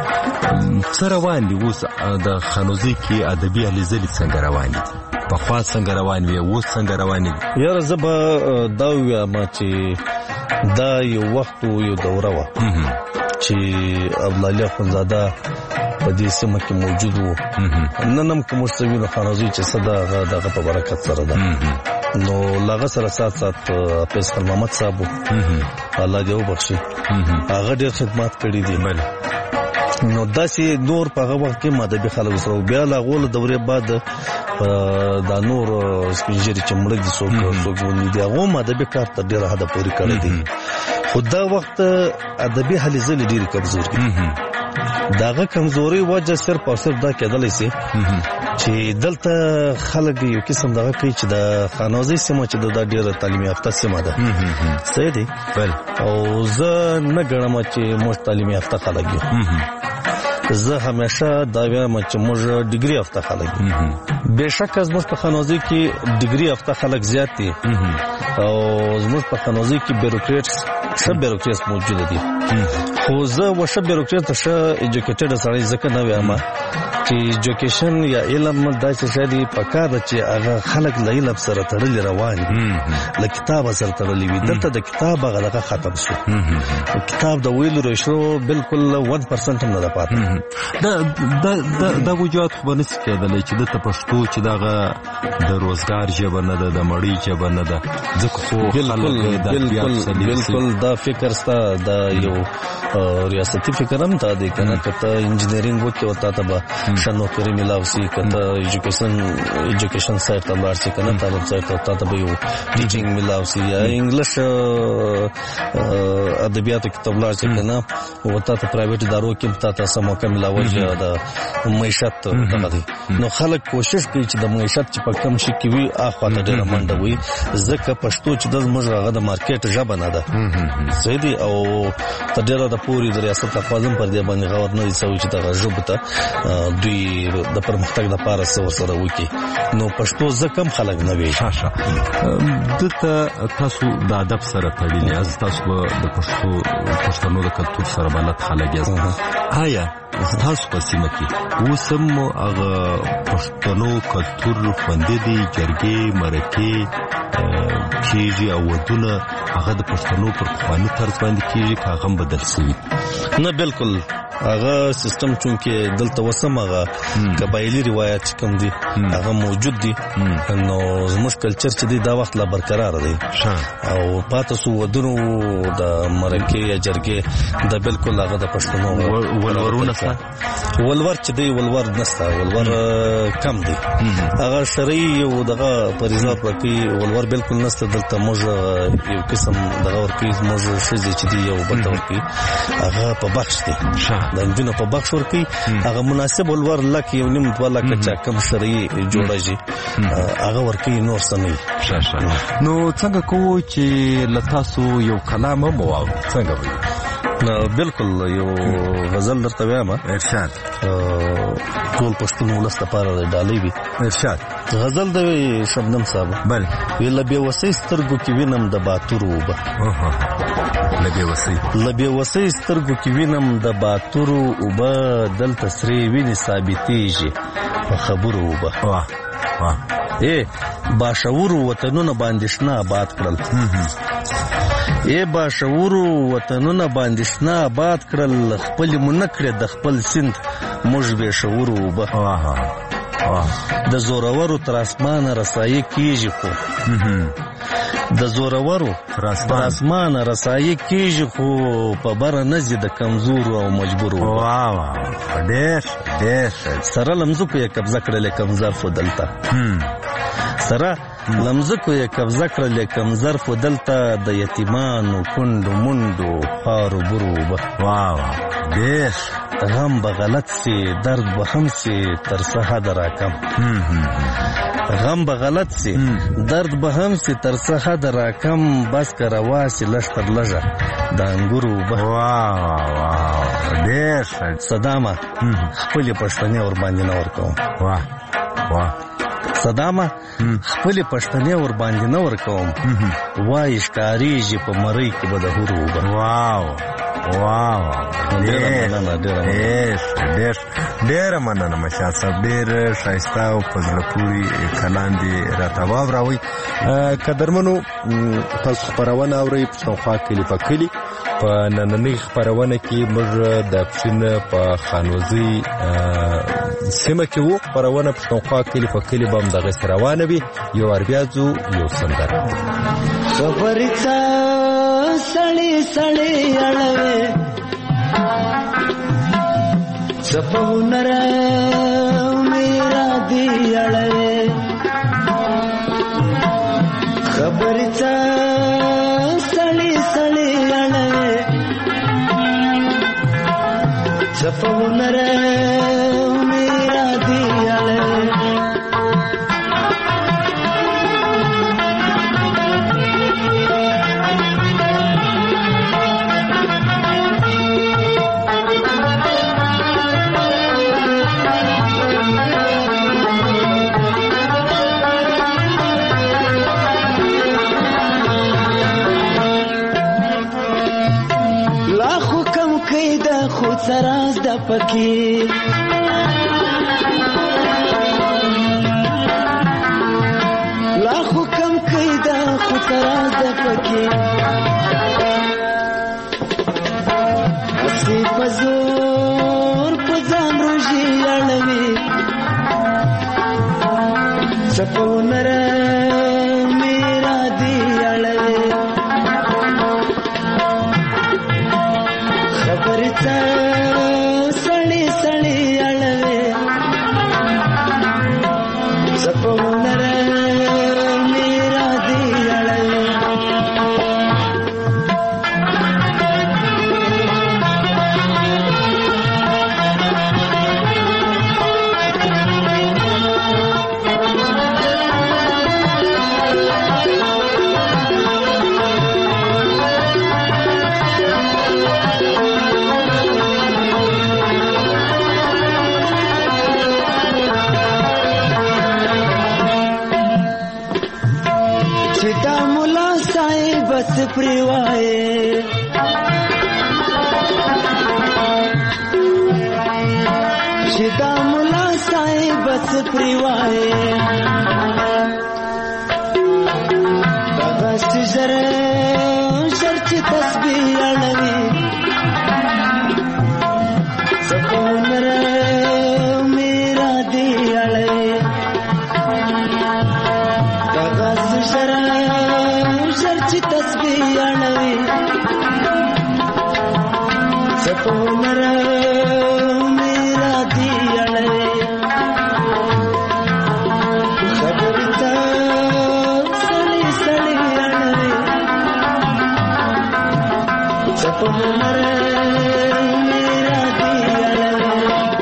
څه روان دي اوس د خانوزي کې ادبي هلې ځلې څنګه روان دي پخوا څنګه روان وي اوس څنګه روان دي؟ یاره زه به دا ووایم چې دا یو وخت یو دوره وه چې عبدالعلي اخونزاده په دې سیمه کې موجود وو. نن هم که موږ څه وینو خانوزي چې څه ده هغه د هغه په برکت سره ده. نو له هغه سره سات سات حافظ خان محمد صاحب الله دې وبخښي هغه ډېر خدمات کړي دي. نو داسې نور په هغه وخت کې مادبي خلک سره بیا له هغو له دورې بعد دا نور سپین ږیري چې مړه دي څوک څوک ونې دي هغو مادبي کار تر ډېره حده پورې کړی دی. خو دا وخت ادبي هلې ځلې ډېرې کمزوري دي. د هغه کمزورۍ وجه صرف او صرف دا کېدلی سي چې دلته خلک یو قسم دغه کوي چې د خانوزي سیمه چې دا ډېره تعلیم یافته سیمه ده صحیح دی او زه نه ګڼم چې موږ تعلیم یافته خلک یو. زه همیشه دا وایم چې موږ ډیګري یافته خلک یو. بېشکه زموږ په خانوزي کې ډیګري یافته خلک زیات دي او زموږ په خانوزي کې بیروکریټس ښه بیروکریټس موجوده دي. خو زه و ښه بیروکریټ ته ښه ایجوکیټډ سړی ځکه نه وایم چې ایجوکیشن یا علم داسې شی دی پکار ده چې هغه خلک له علم سره تړلي روان دي له کتابه سره تړلي وي. دلته د کتاب هغه دغه ختم شو کتاب د ویلو رشو بالکل ون پرسنټ هم نه ده پاته. دا وجوهات خو به نسي کېدلی چې دلته پښتو چې دغه د روزګار ژبه نه ده د مړۍ ژبه نه ده ځکه خو بالکل دا فکر ستا دا یو ریاستي فکر هم دا دی که نه که ته انجینرینګ وکړې او تا ته به ښه نوکري میلاو سي که ته ایجوکیشن ایجوکیشن سایډ ته لاړ سي که نه تعلیم سایډ ته تا ته به یو ټیچینګ میلاو سي یا انګلیش ادبیاتو کې ته ولاړ سي که نه او تا ته پرایویټ ادارو کې تا ته څه موقع میلاوه چې د معیشت دغه دی. نو خلک کوشش کوي چې د معیشت چې په کم شي کې وي اخوا ته ډېره منډه وي ځکه پښتو چې ده زموږ هغه د مارکیټ ژبه نه ده صحیح دی او تر ډېره د پورې د ریاست لخوا هم پر دې باندې غور نه دي شوی چې دغه ژبو ته دوی د پرمختګ لپاره څه ورسره وکړي. نو پښتو ځکه هم خلک نه وایي. دلته تاسو د ادب سره تړلي یاست تاسو د پښتو پښتنو د کلتور سره بلد خلک یاست. آیا تاسو په سیمه کې اوس هم هغه پښتنو کلتور خوندي دي جرګې مرکې کېږي او ودونه هغه د پښتنو پر پخواني طرز باندې کېږي که هغه هم بدل شوي؟ نه بالکل هغه سیستم چونکه دلته وسم هغه قبایلی روایت چې کوم دي هغه موجود دي نو زموږ کلچر چې دی دا وخت لا برقرار دی او پاتې سو ودونو د مرکې یا جرګې د بالکل هغه د پښتنو ولورونه سره ولور چې دی ولور نسته ولور کم دی هغه شرعي او دغه پریزات ورکی ولور بالکل نسته دلته موږ یو قسم دغه ورکی موږ شې چې دی یو بل ورکی هغه په بخش دی د انجونو په بخش ورکی هغه مناسب ولور لکه یو نیم دوه لکه چا کم شرعي جوړه هغه ورکی نور سمي نو څنګه کوو چې لتاسو یو کلام مو واو څنګه وي؟ بالکل یو غزل درته وایم ارشاد ټول پښتون ولس لپاره د ډالۍ وي. ارشاد غزل د شبنم صاحب بل ویل بیا وسې سترګو کې وینم د باتور وبه لبی وسې لبی وسې سترګو کې وینم د باتور وبه دلته سری ویني ثابتېږي په خبرو وبه واه واه اے باشعور وطنونه باندې شنه آباد کړل اے باشعور وطنونه باندې شنه آباد کړل خپل منکړه د خپل سند موږ به شعور وبه واه د زورورو تر اسمانه رسایي کیږي خو د زورورو تر اسمانه رسایي کیږي خو په بره نزي د کمزور او مجبور واه واه ډېر ډېر سره لمزو په قبضه کړل کمزار فدلتا سره لمزکو یې قبضه کړل کمزر خو دلته د یتیمانو کونډو منډو خارو برو به واه ډېر غم به غلط سي درد به هم سي تر څه حده راکم غم به غلط سي درد به هم سي تر څه حده راکم بس که روا سي لږ تر لږه د انګورو به واه واه ډېر صدامه خپلې پښتنې ورباندې نه ورکوم واه واه صدامه خپلې پښتنې ورباندې نه ورکوم وایي ښکارېږي په مرۍ کې به د هورو به واو واو ډېر ډېره مننه مشال صاحب ډېر ښایسته او په زړه پورې کلام دې راته واوروئ قدرمنو تاسو خپرونه اورئ پښتونخوا کلي په کلي په نننۍ خپرونه کې موږ د پښین په خانوزۍ سیمه کې وو خپرونه پښتونخوا کلي په کلي به هم دغسې روانه وي یو وار بیا ځو یو سندره خبرې څه سړې سړې اړوې څه په هنر میرا دی اړوې خبرې څه سړې سړې اړوې څه په هنر میرا دی اړوې خود سراز د پکی لا خو کم کیدا خود سراز د پکی اسی پزور پزان روجی اړوي سپونر میرا دی اړوي خبرې څه سړې سړې اړوې څه په هنر میرا دی اړوې بس پریوائے شدا ملا سائے بس پریوائے بغست زر شرچ تسبیح اڑوی سپونر میرا دی اڑوی بغست زر شرچ تسبیح اڑوی سپونر میرا دی اڑوی خبر تا سلی سلی اڑوی سپونر میرا دی اڑوی.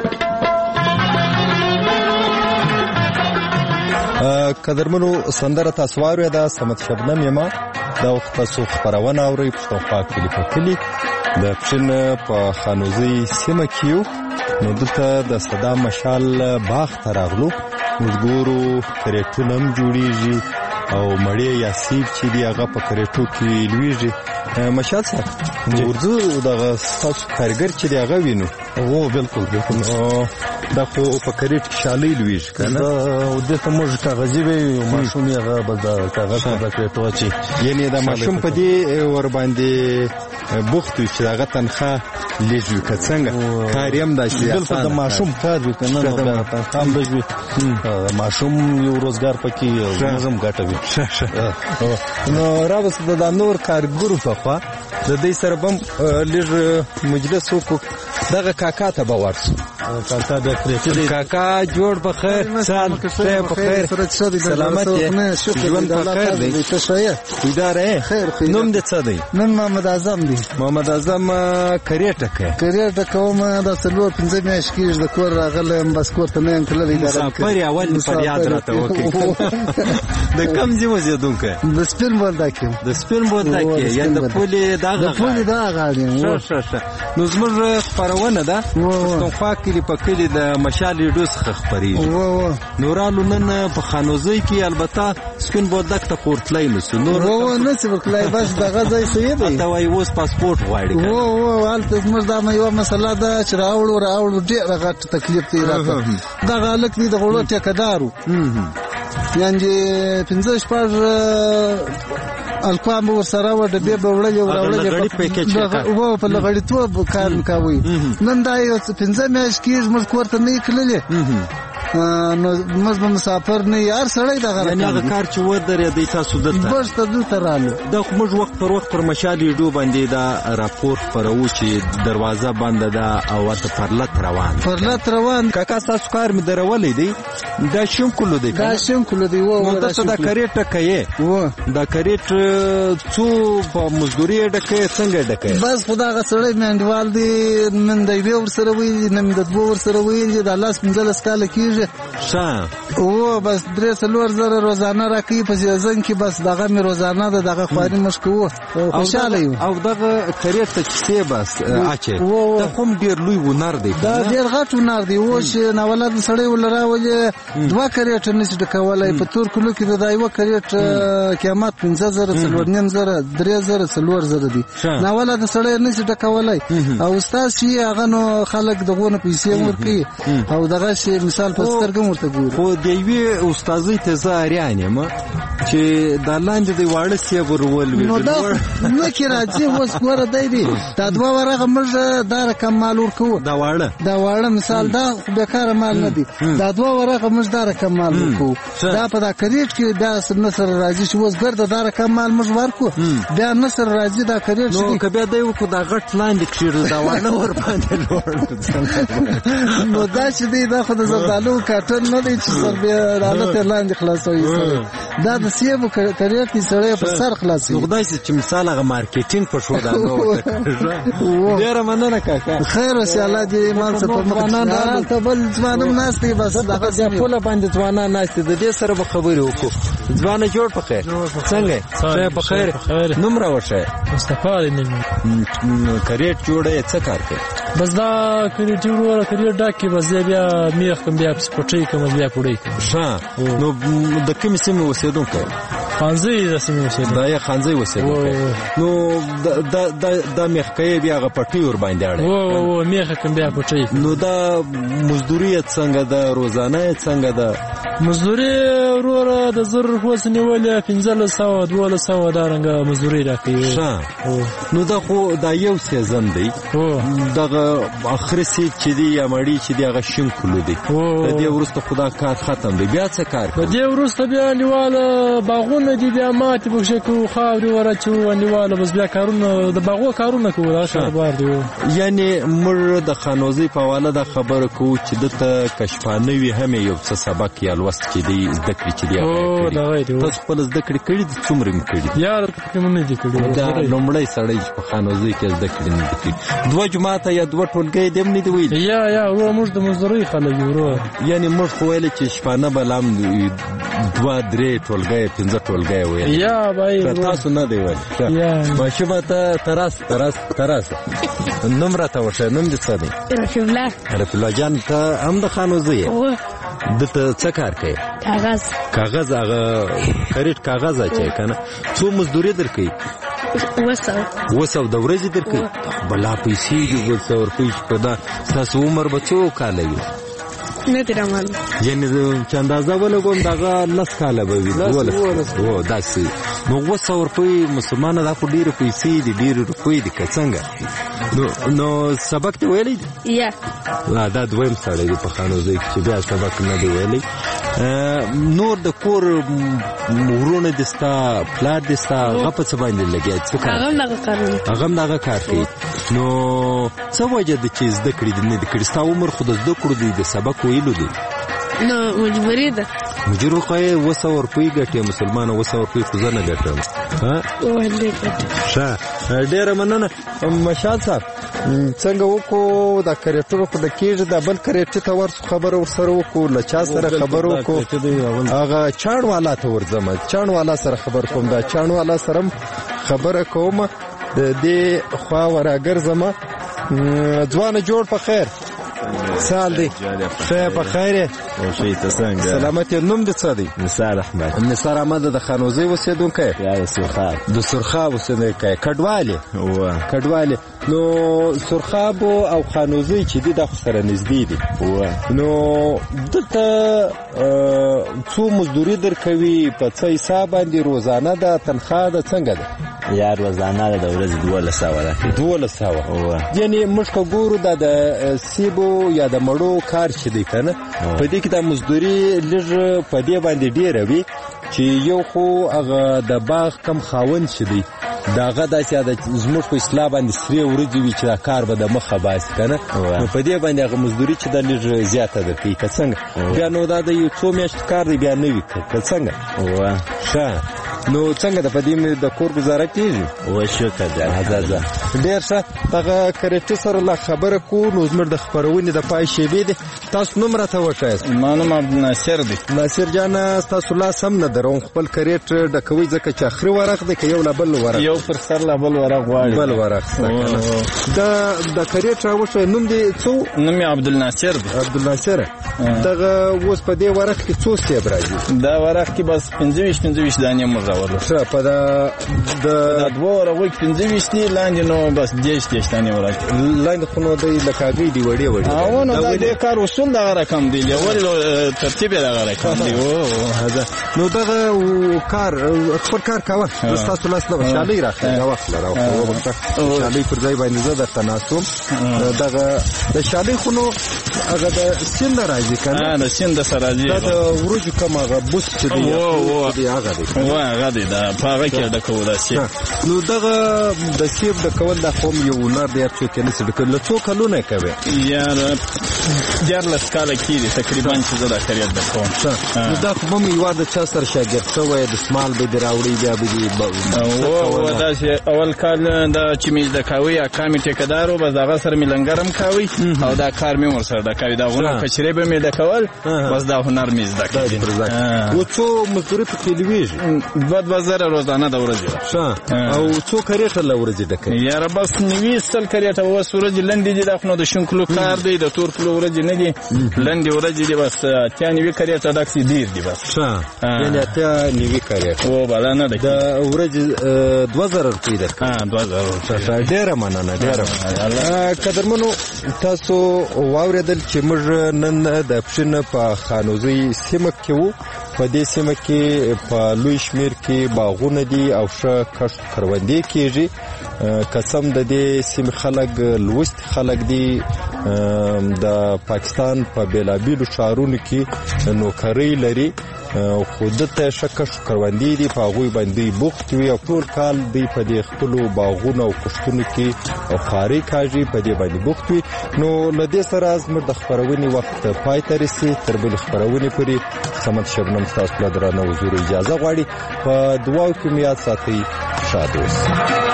قدرمنو سندره تاسو واورئ دا سمت شبنم یما دا وخت تاسو خپرونه اورئ پښتونخوا کلي په کلي د پښین په خانوزۍ سیمه کې یو نو دلته د صدام مشال باغ ته راغلو موږ ګورو کرېټونه هم جوړېږي او مړې یا سیب چې دي هغه په کرېټو کې لویږي. مشال صاحب ورځو دغه ستاسو کارګر چې دی هغه وینو او بالکل بالکل دا خو په کرېټ کې شالۍ لویږي که نه او دې ته موږ کاغذي وی ماشوم یې هغه به د کاغذ په د کرېټو اچي یعنې د ماشوم په دې ورباندې بوخت وي چې د هغه تنخواه لږ وي که څنګه کار یې هم داسې بالکل د ماشوم کار وي که نه نو بیا تنخواه هم لږ وي ماشوم یو روزګار پکې موږ هم ګټه وي. نو راوس د دا نور کارګرو په خوا د دې سره به هم لږ مجلس وکړو. دغه کاکا ته به ورسو کاکا د پریټي کاکا جوړ په خیر سال ته په خیر سلامت یې ژوند په خیر دی ته شایه اداره خیر نوم دې څه دی نن محمد اعظم دی محمد اعظم کریټه کې کریټه کوم د څلور پنځه میاشتې کېږي د کور راغلم بس کور ته نه تللی دا سفر اول پر یاد راته وکړي د کم ځای اوسېدونکی د سپین بولدک کې د سپین بولدک کې یا د پولې دغه د پولې دغه غاړې ښه ښه نو زموږ خپرونه ده پښتونخوا کلي په کلي د مشال ریډیو څخه خپرېږي نو رالو نن په خانوزۍ کې البته سپین بولدک ته پورتلی نسو نور نسې ورتلی بس دغه ځای صحیح دی هلته وایي اوس پاسپورټ غواړي هلته زموږ دا یوه مسله ده چې راوړو راوړو ډېره غټ تکلیف دی راته دغه هلک دی د غوړو ټیکهدار و یعنې پنځه شپږ الکوام به ورسره وه ډبې به وړلې وراوړلې په لغړیتوب کار مې کوئ نن دا یو پنځه میاشت کېږي موږ کور ته نه یې کړلې نو موږ به مسافر نه یې هر سړی دغه یعنې هغه کار چې ودرېدی تاسو دلته بس ته دلته رالو دا خو موږ وخت پر وخت پر مشال ریډیو باندې دا راپور خپروو چې دروازه بنده ده او ورته پرلت روان پرلت روان کاکا ستاسو کار مې درولی دی دا شینکلو دی دا شینکلو دی نو داسې دا کریټ ډکوې دا کریټ څو په مزدوري یې ډکوې څنګه یې ډکوې بس خو دغه سړی میانډوال دی نن د یوې ورسره ویل نن د دوو ورسره ویل دا لس پنځلس کاله کېږي ښه او بس درې څلور زره روزانه راکوي په سیزن کې بس دغه مې روزانه ده دغه خواري موږ کوو خوشحاله یو او دغه کریټ ته کیسې بس اچې دا خو هم ډېر لوی هنر دی دا ډېر غټ هنر دی اوس چې ناولد سړی ول راولې دوه کریټه نشي ډکولی په تور کلو کې د دا یوه کریټ قیمت پنځه زره څلور نیم زره درې زره څلور زره دي ناولد سړی نشي ډکولی او استاد چې هغه نو خلک دغو نه پیسې ورکوي او دغه شی مثال په سترګه ورته ګوري خو د یوې استاذۍ ته زه اریان یم چې دا لاندې د واړه سیب ورولوي نو دا نه کې راځي اوس ګوره دی دی دا دوه ورغه موږ دا رقم مال ورکوو دا واړه دا واړه مثال دا بېکاره مال نه دی دا دوه ورغه موږ دا رقم مال ورکوو دا په دا کریټ کې بیا نصر راځي چې اوس ګرده دا رقم مال موږ ورکو بیا نصر راځي دا کریټ نو که بیا دی وکړو دا غټ لاندې کښېږدو دا واړه ورباندې لوړ نو دا چې دی دا خو د زردالو کارټن نه دی چې سر بیا حالت لاندې خلاصوي دا د سیبو کریټ کې سړی په سر خلاصوي خدای سي چې مثال هغه مارکیټینګ په شو دا نو ډېره مننه کاکا خیر اوسې الله دې مال څه په مخ ته بل ځوانم ناست دی بس دغه پوله باندې ځوانان ناست د دې سره به خبرې وکړو ځوانه جوړ په خیر څنګه څه په خیر نوم راوښه مصطفی نن کریټ جوړه څه کار کوي بس دا کریټ جوړه کریټ ډاکې بس بیا میخ کوم بیا پټي کوم بیا پړې کوم ښه نو د کومې سیمې اوسېدونکی خانزۍ د سیمې اوسېدونکی دا یې خانزۍ اوسېدونکی نو دا میخ کوي بیا هغه پټي ورباندې اړوي او میخ کوم بیا پټي نو دا مزدوري یې څنګه ده روزانه یې څنګه ده مزدوري وروره د زر اوس نیولې پنځلس سوه دولس سوه دا رنګه مزدوري راکوي ښه نو دا خو دا یو سیزن دی دغه اخري سیب چې دی یا مړی چې دی هغه شین کلو دی د دې وروسته خو دا کار ختم دی بیا څه کار کوي د دې وروسته بیا نیواله باغونه دي بیا ماتې پکښې کوو خاورې ورچوو نیواله بس بیا کارونه د باغو کارونه کوو دا کاروبار دی یعنې موږ د خانوزۍ په حواله دا خبره کوو چې دلته که شپانه وي هم یو څه سبق یا لوست چې دی زده کړي چې دی هغه کړي تاسو خپل زده کړې کړي دي څومره مې کړي یار پکې مې نه دي کړي دا لومړی سړی چې په خانوزۍ کې زده کړي نه دي کړي دوه جوماته یا دوه ټولګۍ دې هم نه دي ویلي یا یا ورو موږ د مزدورۍ خلک یو ورو یعنې موږ خو ویلې چې شپانه به لا هم دوه درې ټولګۍ پنځه ټولګۍ ویلې یا بای تاسو نه دی ویلي ماشومه ته تراس تراس تراس نوم راته وښیه نوم دې څه دی رفیع الله رفیع الله جان ته هم د خانوزۍ یې دته څه کار کوي کاغذ کاغذ هغه کریټ کاغذ اچوي که نه څو مزدوري درکوي اوه سوه اوه سوه د ورځې درکوي بلا پیسې دي اوه سوه روپۍ په دا ستاسو عمر به څو کاله وي نه دي رامعلوم یعنې چې اندازه ولګوم دغه لس کاله به وي دولس او داسې نو اوه سوه روپۍ مسلمانه دا خو ډېرې پیسې دي ډېرې روپۍ دي که څنګه نو سبق دې ویلی دی یا دا دویم سړی دی په خانوزۍ کې چې بیا سبق نه دی ویلی نور د کور ورونه دستا پلار دستا هغه په څه باندې لګیا څه کار هغه دغه کارونه هغه دغه کار کوي نو څه وجه د چې زده کړې دي نه د کړي ستا عمر خو د زده کړو دی د سبق ویلو دی نو مجبوري ده مجبور خو یې اوه سوه روپۍ ګټې مسلمانه اوه سوه روپۍ خو زه نه ګټم ښه ډېره مننه مشال صاحب څنګه وکړو دا کرېټر خو د کېږي دا بل کرېټې ته ورسو خبره ورسره وکړو له چا سره خبره وکړو هغه چاڼ والا ته ورځم چاڼ والا سره خبر کوم دا چاڼ والا سره خبره کوم د دې خوا وراګرځم ځوانه جوړ په خیر سال دی خیر په خیر شي ته څنګه سلامت نوم دې څه دی نثار احمد نثار احمد د خانوزي اوسېدونکی یا د سرخاب د سرخاب اوسېدونکی کډوالي و کډوالي نو سرخاب او خانوزي چې دي د سره نږدې دي و نو دته څو مزدوري درکوي په څه حساب باندې روزانه ده تنخواه ده څنګه ده یا روزانه د ورځې دولس سوه ده دولس سوه یعنې موږ که ګورو دا د سیبو یا د مڼو کار چې دی که نه په دې کې دا مزدوري لږ په دې باندې ډېره وي چې یو خو هغه د باغ کم خاوند چې دی د هغه داسې زموږ په اصطلاح باندې سرې ورځې وي چې دا کار به د مخه باسي که نه نو په دې باندې هغه مزدوري چې دا لږ زیاته درکوي که څنګه بیا نو دا د یو څو میاشتو کار دی بیا نه وي که څنګه ښه نو څنګه د پدې د کور گزاره کیږي او شکر دی ازازه ډیر ښه هغه کرېټ سره لا خبره کو نو زمر د خبرونې د پای شیبې دي تاسو نوم راته وښایئ ما نوم عبدالناصر دی ناصر جان تاسو لا سم نه درو خپل کرېټ د کوي ځکه چې اخري ورق دی که یو لا بل ورق یو پر سر لا بل ورق غواړي بل ورق د د کرېټ راوښه نوم دی څو نوم عبدالناصر دی عبدالناصر دغه اوس په دې ورق کې څو سیب راځي دا ورق کې بس پنځه ویشت پنځه ویشت دانې موږ ښه په دا د دوه ورغوي کې پنځه ویشت دي لاندې نو بس دېرش دېرش دانې ورغلي لاندې خو نو دی لکه هګۍ دي وړې وړې او نو دا دې کار اصول دغه رقم دی اول ترتیب یې دغه رقم دی نو دغه کار خپل کار کوه ستاسو لاس نه شالۍ راخلي دا وخت لره شالۍ پر ځای باندې زه درته ناستوم دغه د شالۍ خو نو هغه د سیند راځي که نه د سیند سره راځي دا د وریجو کوم هغه بوس چې دی هغه دی وا هغه دی دا په هغه کې ډکول دا سیب نو دغه د سیب ډکول دا قوم یو هنر دی څوک یې نشي ډکولی له څو کلونه یې کوې یار دیارلس کاله کېږي تقریبا چې زه دا کریت ډکوم نو دا خو به مې یوه د چا سره شاګرد شوی دسمال به دې راوړی بیا به دې داسې اول کال دا چې مې زده کوي اکا مې ټیکهدار و بس د هغه سره مې لنګر هم کوي او دا کار مې ورسره ډکوي دا غونه کچرې به مې ډکول بس دا هنر مې زده کوي و څو مزدوري پکې لویږي دوه دوه زره روزانه د ورځې او څو کرېټه له ورځې ډکوي یاره بس نوي سل کرېټه اوس ورځې لنډې دي دا خو نو د شین کلو کار دی د تور کلو ورځې نه دي لنډې ورځې دي بس اتیا نوي کرېټه ډک سي ډېر دي بس یعنې اتیا نوي کرېټه او بلا نه ډکي د ورځې دوه زره روپۍ درکوي دوه زره ډېره مننه ډېره مننه قدرمنو تاسو واورېدل چې موږ نن د پښین په خانوزۍ سیمه کې وو په دې سیمه کې په لوی شمیر کې باغونه دي او ښه کښت کروندې کېږي قسم د دې سیمې خلک لوست خلک دي د پاکستان په بېلابېلو ښارونو کې نوکرۍ لري خو دلته ښه کښت کروندې دي په هغوی باندې بوخت وي او ټول کال دوی په دې خپلو باغونو او کښتونو کې او خوارۍ کاږي په دې باندې بوخت وي نو له دې سره زموږ د خپرونې وخت پای ته رسي تر بلې خپرونې پورې صمد شبنم ستاسو له درانه حضور اجازه غواړي په دعاو کې مو یاد ساتئ شاد اوسئ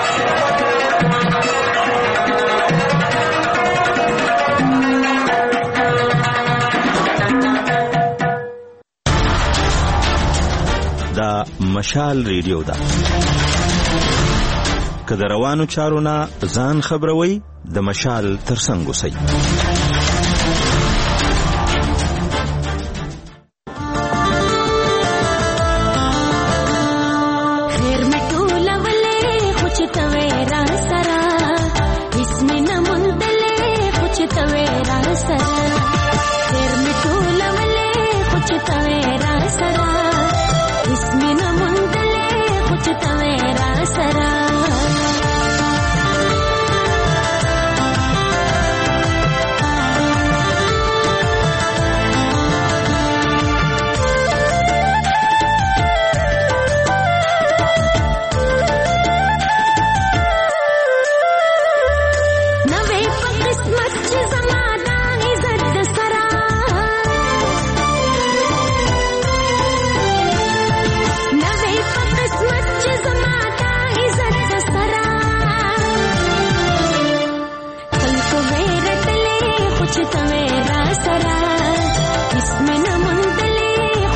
دا مشال ریډیو ده که د روانو چارو نه ځان خبروي د مشال ترڅنګ اوسئ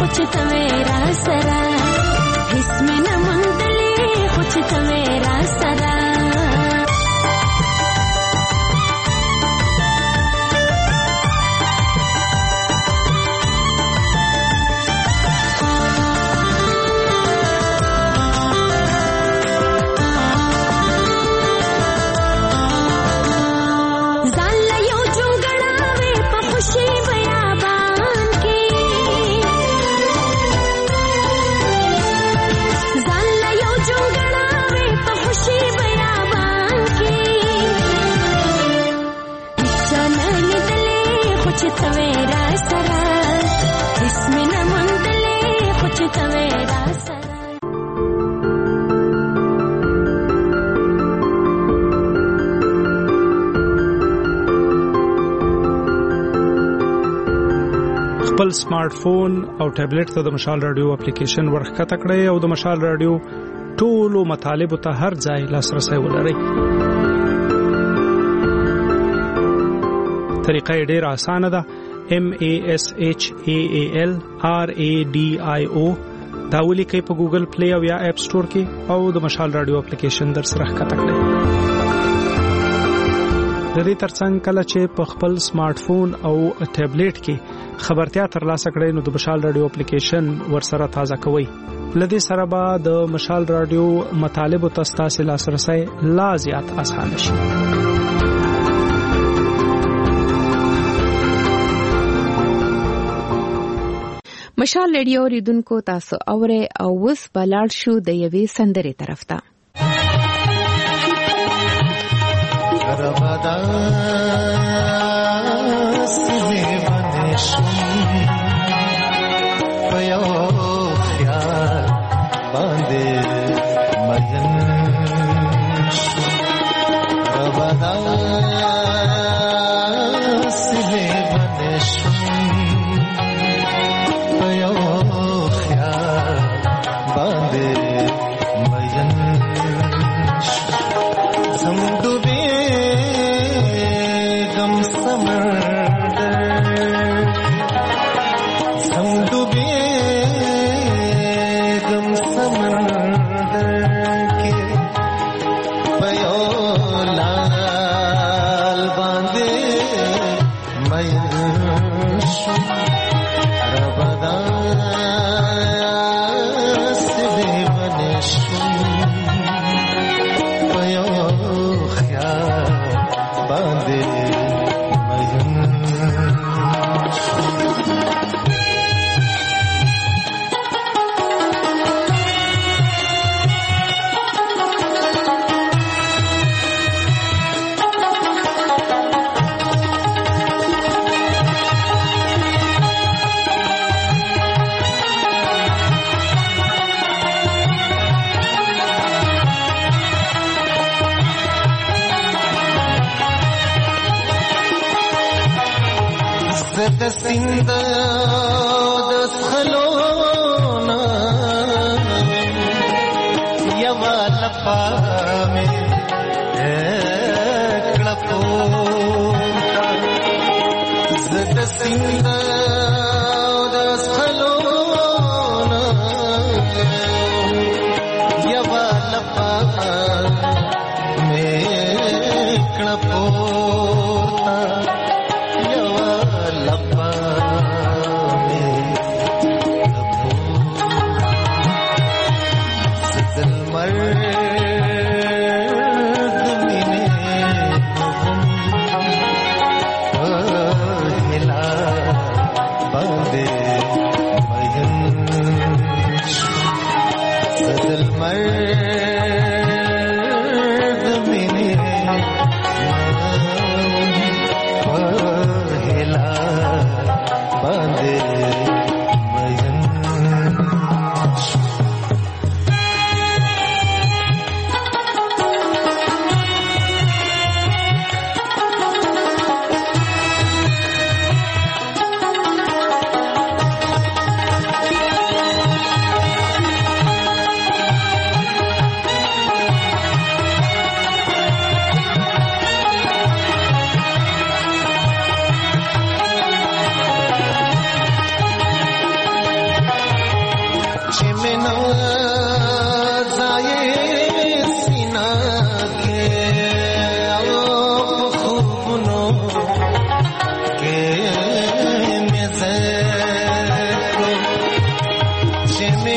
چې تویرا سره هیڅ مې نه مندلې خو چې تویرا سره خپل سمارټ فون او ټابلیټ ته د مشال رادیو اپلیکیشن ورخکته کړئ او د مشال رادیو ټولو مطالبه ته هر ځای لاسرسي ولرئ. طریقه ډېره اسانه ده. M A S H A A L R A D I O دا ولیکئ په ګوګل پلی او یا اپ سٹور کې او د مشال رادیو اپلیکیشن در سره ښکته کړئ. د دې ترڅنګ کله چې په خپل سمارټ فون او ټابلیټ کې خبرتیا ترلاسه کړئ نو د مشال رادیو اپلیکیشن ورسره تازه کوئ. لدې سره به د مشال رادیو مطالب او تاسو لاسرسي لا زیات آسان شي. مشال رادیو ریدونکو تاسو اوره او وس بلاړ شو د یوې سندرې طرف ته.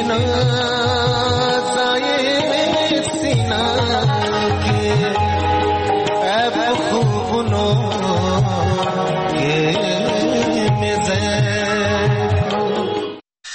نه